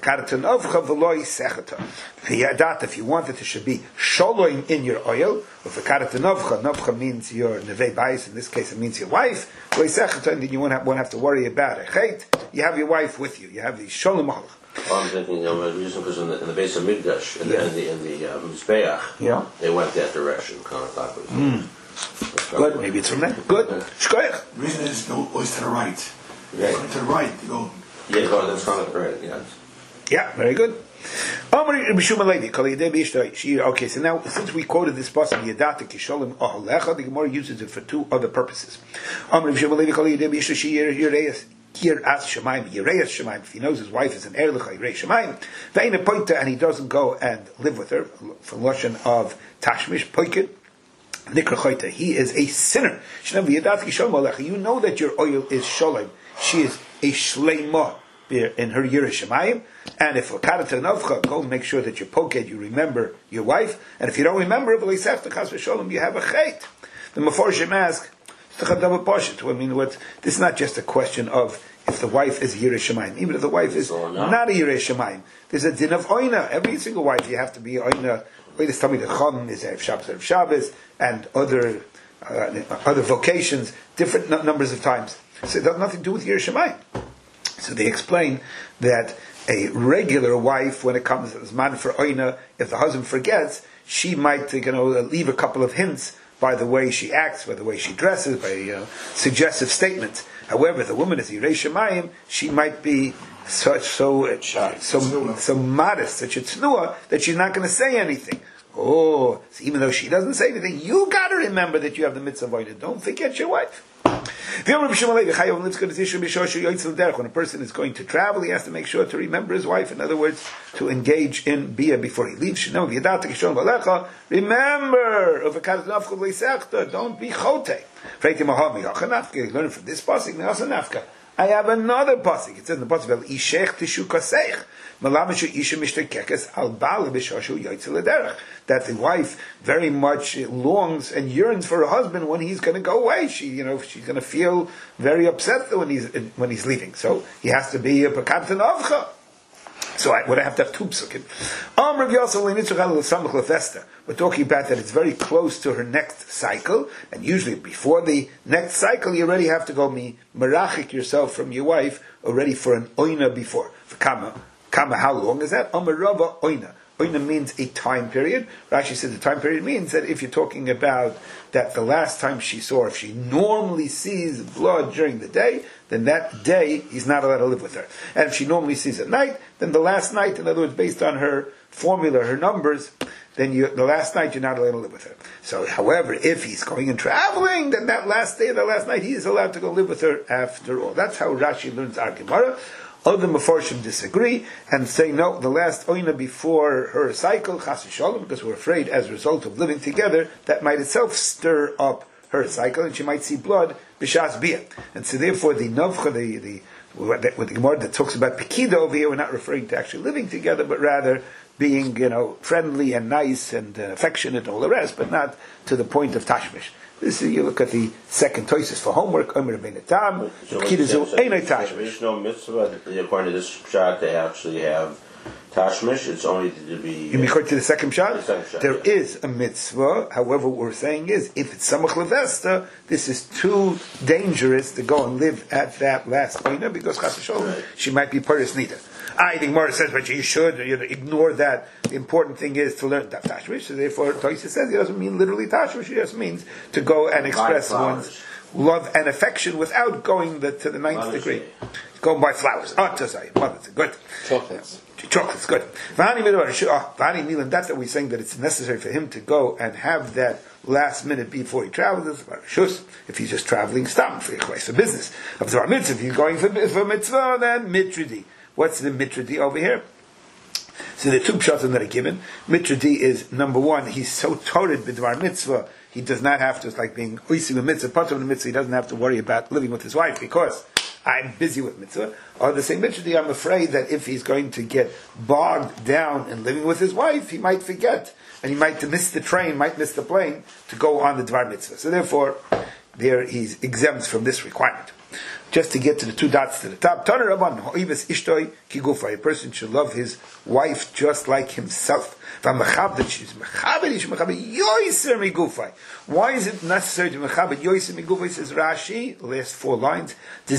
you want it, it should be sholoim in your oil. Navcha means your nevei bais. In this case, it means your wife. Then you won't have, won't have to worry about it. You have your wife with you. You have the sholom halach. Well, I'm thinking, you know, the reason because in the, in the base of Mikdash, in, yeah. the, in the, in the uh, Mizbeach, yeah. they went that direction, counterclockwise. Mm. Good, maybe it's from there. Good. Shkoyach. The reason is go always to the right. Yeah. Going to the right, you go. Yeah, go, that's kind of right, yes. Yeah, very good. Okay, so now, since we quoted this passage, Yadata Kisholim Ohalecha, the Gemara uses it for two other purposes. If he knows his wife is an Erlecha Yirei Shemaim, and he doesn't go and live with her, from Lashon of Tashmish, Poiket, Nikra he is a sinner. You know that your oil is Sholem. She is a Shleimah. in her Yiras Shamayim. And if Lakata Navcha, go and make sure that you're poked, you remember your wife. And if you don't remember, you have a chait. The Meforshim ask, I mean, what, this is not just a question of if the wife is Yiras Shamayim. Even if the wife is not a Yiras Shamayim, there's a din of oina. Every single wife, you have to be oina. This Tamid Chacham is Erev Shabbos, Erev Shabbos, and other uh, other vocations, different n- numbers of times. So it has nothing to do with Yiras Shamayim. So they explain that a regular wife, when it comes as man for oina, if the husband forgets, she might, you know, leave a couple of hints by the way she acts, by the way she dresses, by you know, suggestive statements. However, the woman is Yiras Shamayim, she might be so so uh, so, so modest, such a tznuah, that she's not going to say anything. Oh, so even though she doesn't say anything, you got to remember that you have the mitzvah avoided. Don't forget your wife. When a person is going to travel, he has to make sure to remember his wife. In other words, to engage in bia before he leaves. Remember, don't be chote. Learn from this pasuk. I have another pasuk. It says in the pasuk, "Ishech tishu kaseich." That the wife very much longs and yearns for her husband when he's going to go away. She, you know, she's going to feel very upset when he's when he's leaving. So he has to be a pekatan avcha. So I would have to have two psukim. We're talking about that it's very close to her next cycle, and usually before the next cycle, you already have to go me merachik yourself from your wife already for an oina before. For kama, kama, how long is that? Amarava oina. Oina means a time period. Rashi said the time period means that if you're talking about that the last time she saw, if she normally sees blood during the day, then that day he's not allowed to live with her. And if she normally sees at night, then the last night, in other words, based on her formula, her numbers, then you, the last night you're not allowed to live with her. So, however, if he's going and traveling, then that last day, the last night, he is allowed to go live with her after all. That's how Rashi learns our Gemara. Other Meforshim disagree and say no, the last oina before her cycle, chas v'shalom, because we're afraid as a result of living together, that might itself stir up her cycle and she might see blood b'shas bia. And so therefore the novcha, the, the, with the Gemara that talks about pekida over here, we're not referring to actually living together, but rather being, you know, friendly and nice and uh, affectionate and all the rest, but not to the point of tashmish. This is, you look at the second Tosis for homework. Omer ben Etam. There's no mitzvah according to this shot they actually have tashmish. It's only to be. You mean according to the second shot? The second shot there yeah. is a mitzvah. However, what we're saying is, if it's samach levesta, this is too dangerous to go and live at that last oina because chas v'sholom right. she might be paris nida. I think Mara says, but you should you know, ignore that. The important thing is to learn tashmish. So therefore, Tosis says it doesn't mean literally tashmish. It just means to go and express one's love and affection without going the, to the ninth Mother's degree. Day. Go and buy flowers. Oh, to say, mother's good. Chocolates. Chocolates, good. That's that we're saying that it's necessary for him to go and have that last minute before he travels. If he's just traveling, stop for business. If he's going for, for mitzvah, then mitridi. What's the mitradi over here? So the two pshatim that are given. Mitradi is, number one, he's so torrid b'dvar mitzvah, he does not have to, it's like being oisi with mitzvah, part of the mitzvah, he doesn't have to worry about living with his wife, because I'm busy with mitzvah. Or the same mitradi, I'm afraid that if he's going to get bogged down in living with his wife, he might forget, and he might miss the train, might miss the plane, to go on the dvar mitzvah. So therefore, there he's exempt from this requirement. Just to get to the two dots to the top. A person should love his wife just like himself. Why is it necessary to mechabed yoiser migufay? Says Rashi, last four lines.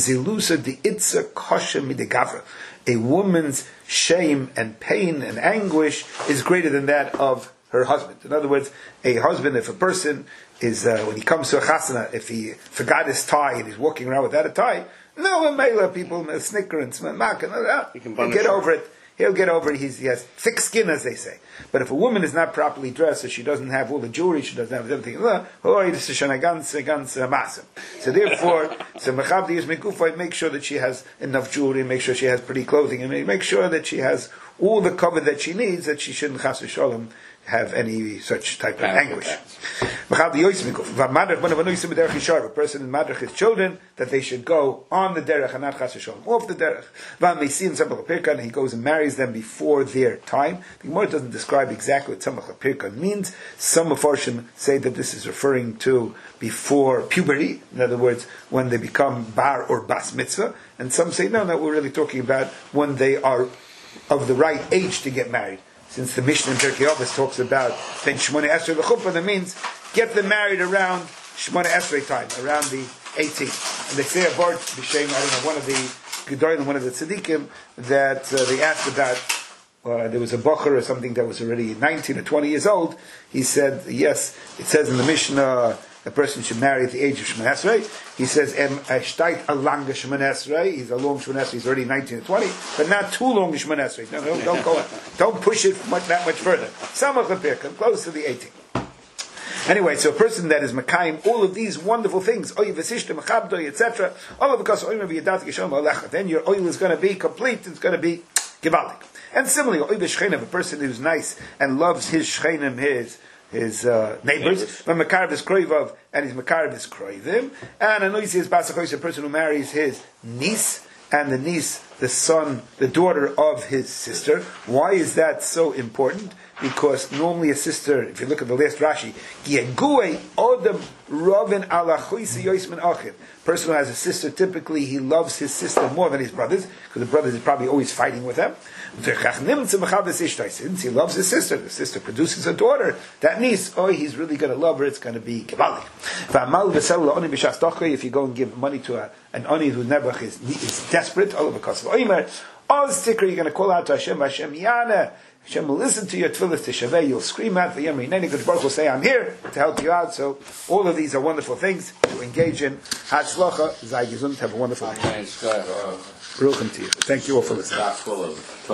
A woman's shame and pain and anguish is greater than that of her husband. In other words, a husband, if a person is, uh, when he comes to a chasana, if he forgot his tie and he's walking around without a tie, no, Mela people snicker and smack and uh, he can get over it. He'll get over it. He's, he has thick skin, as they say. But if a woman is not properly dressed, so she doesn't have all the jewelry, she doesn't have everything, oh, this is shana ganze, ganze masa. So therefore, so mechabdi is mekufay, make sure that she has enough jewelry, make sure she has pretty clothing, and make sure that she has all the cover that she needs, that she shouldn't chas v'sholom have any such type of anguish. A person in Madrich his children that they should go on the derech and not chas v'sholem off the derech. And he goes and marries them before their time. The Gemara doesn't describe exactly what tzemach l'pirkan means. Some Mefarshim say that this is referring to before puberty, in other words, when they become bar or bas mitzvah. And some say no, no, we're really talking about when they are of the right age to get married. Since the Mishnah in Pirkei Avos talks about ben shmona esrei l'chuppah, that means get them married around shmona esrei time, around the eighteen. And they say about b'shem, I don't know, one of the gedolim, one of the tzaddikim, that uh, they asked about. Uh, there was a bocher or something that was already nineteen or twenty years old. He said, yes, it says in the Mishnah a person should marry at the age of Shemon Esrei. He says, em ashtayt a langa Shemon Esrei. He's a long Shemon Esrei. He's already nineteen or twenty, but not too long Shemon Esrei. No, no, don't go, don't push it much, that much further. Samach lepirkan, close to the eighteen. Anyway, so a person that is Makayim, all of these wonderful things, oy v'sishtem, chabdoi, et cetera, all because oy v'yadat geshom alecha, then your oil is going to be complete. It's going to be givaldik. And similarly, oy v'shchenim, a person who's nice and loves his shchenim, his his uh, neighbors, when Makarav is Kroivav and his Makarav is Kroivim, and Anoisi is Basachois, a person who marries his niece, and the niece, the son, the daughter of his sister. Why is that so important? Because normally a sister, if you look at the last Rashi, Giegue Odem Rovin Alachoisi Yoisman Achim. Person who has a sister, typically he loves his sister more than his brothers, because the brothers are probably always fighting with them. Since he loves his sister, the sister produces a daughter, that niece, oh, he's really going to love her, it's going to be Kibali. If you go and give money to a, an Oni who never is, is desperate, all of a cost of Oimer, all sticker, you're going to call out to Hashem, Hashem Yana. Hashem will listen to your tefillas tishaveh. You'll scream out the Yemri Neni. Good Baruch will say, "I'm here to help you out." So all of these are wonderful things to engage in. Hatzlacha, Zay Gesund. Have a wonderful day. Baruch to you. Thank you all for listening.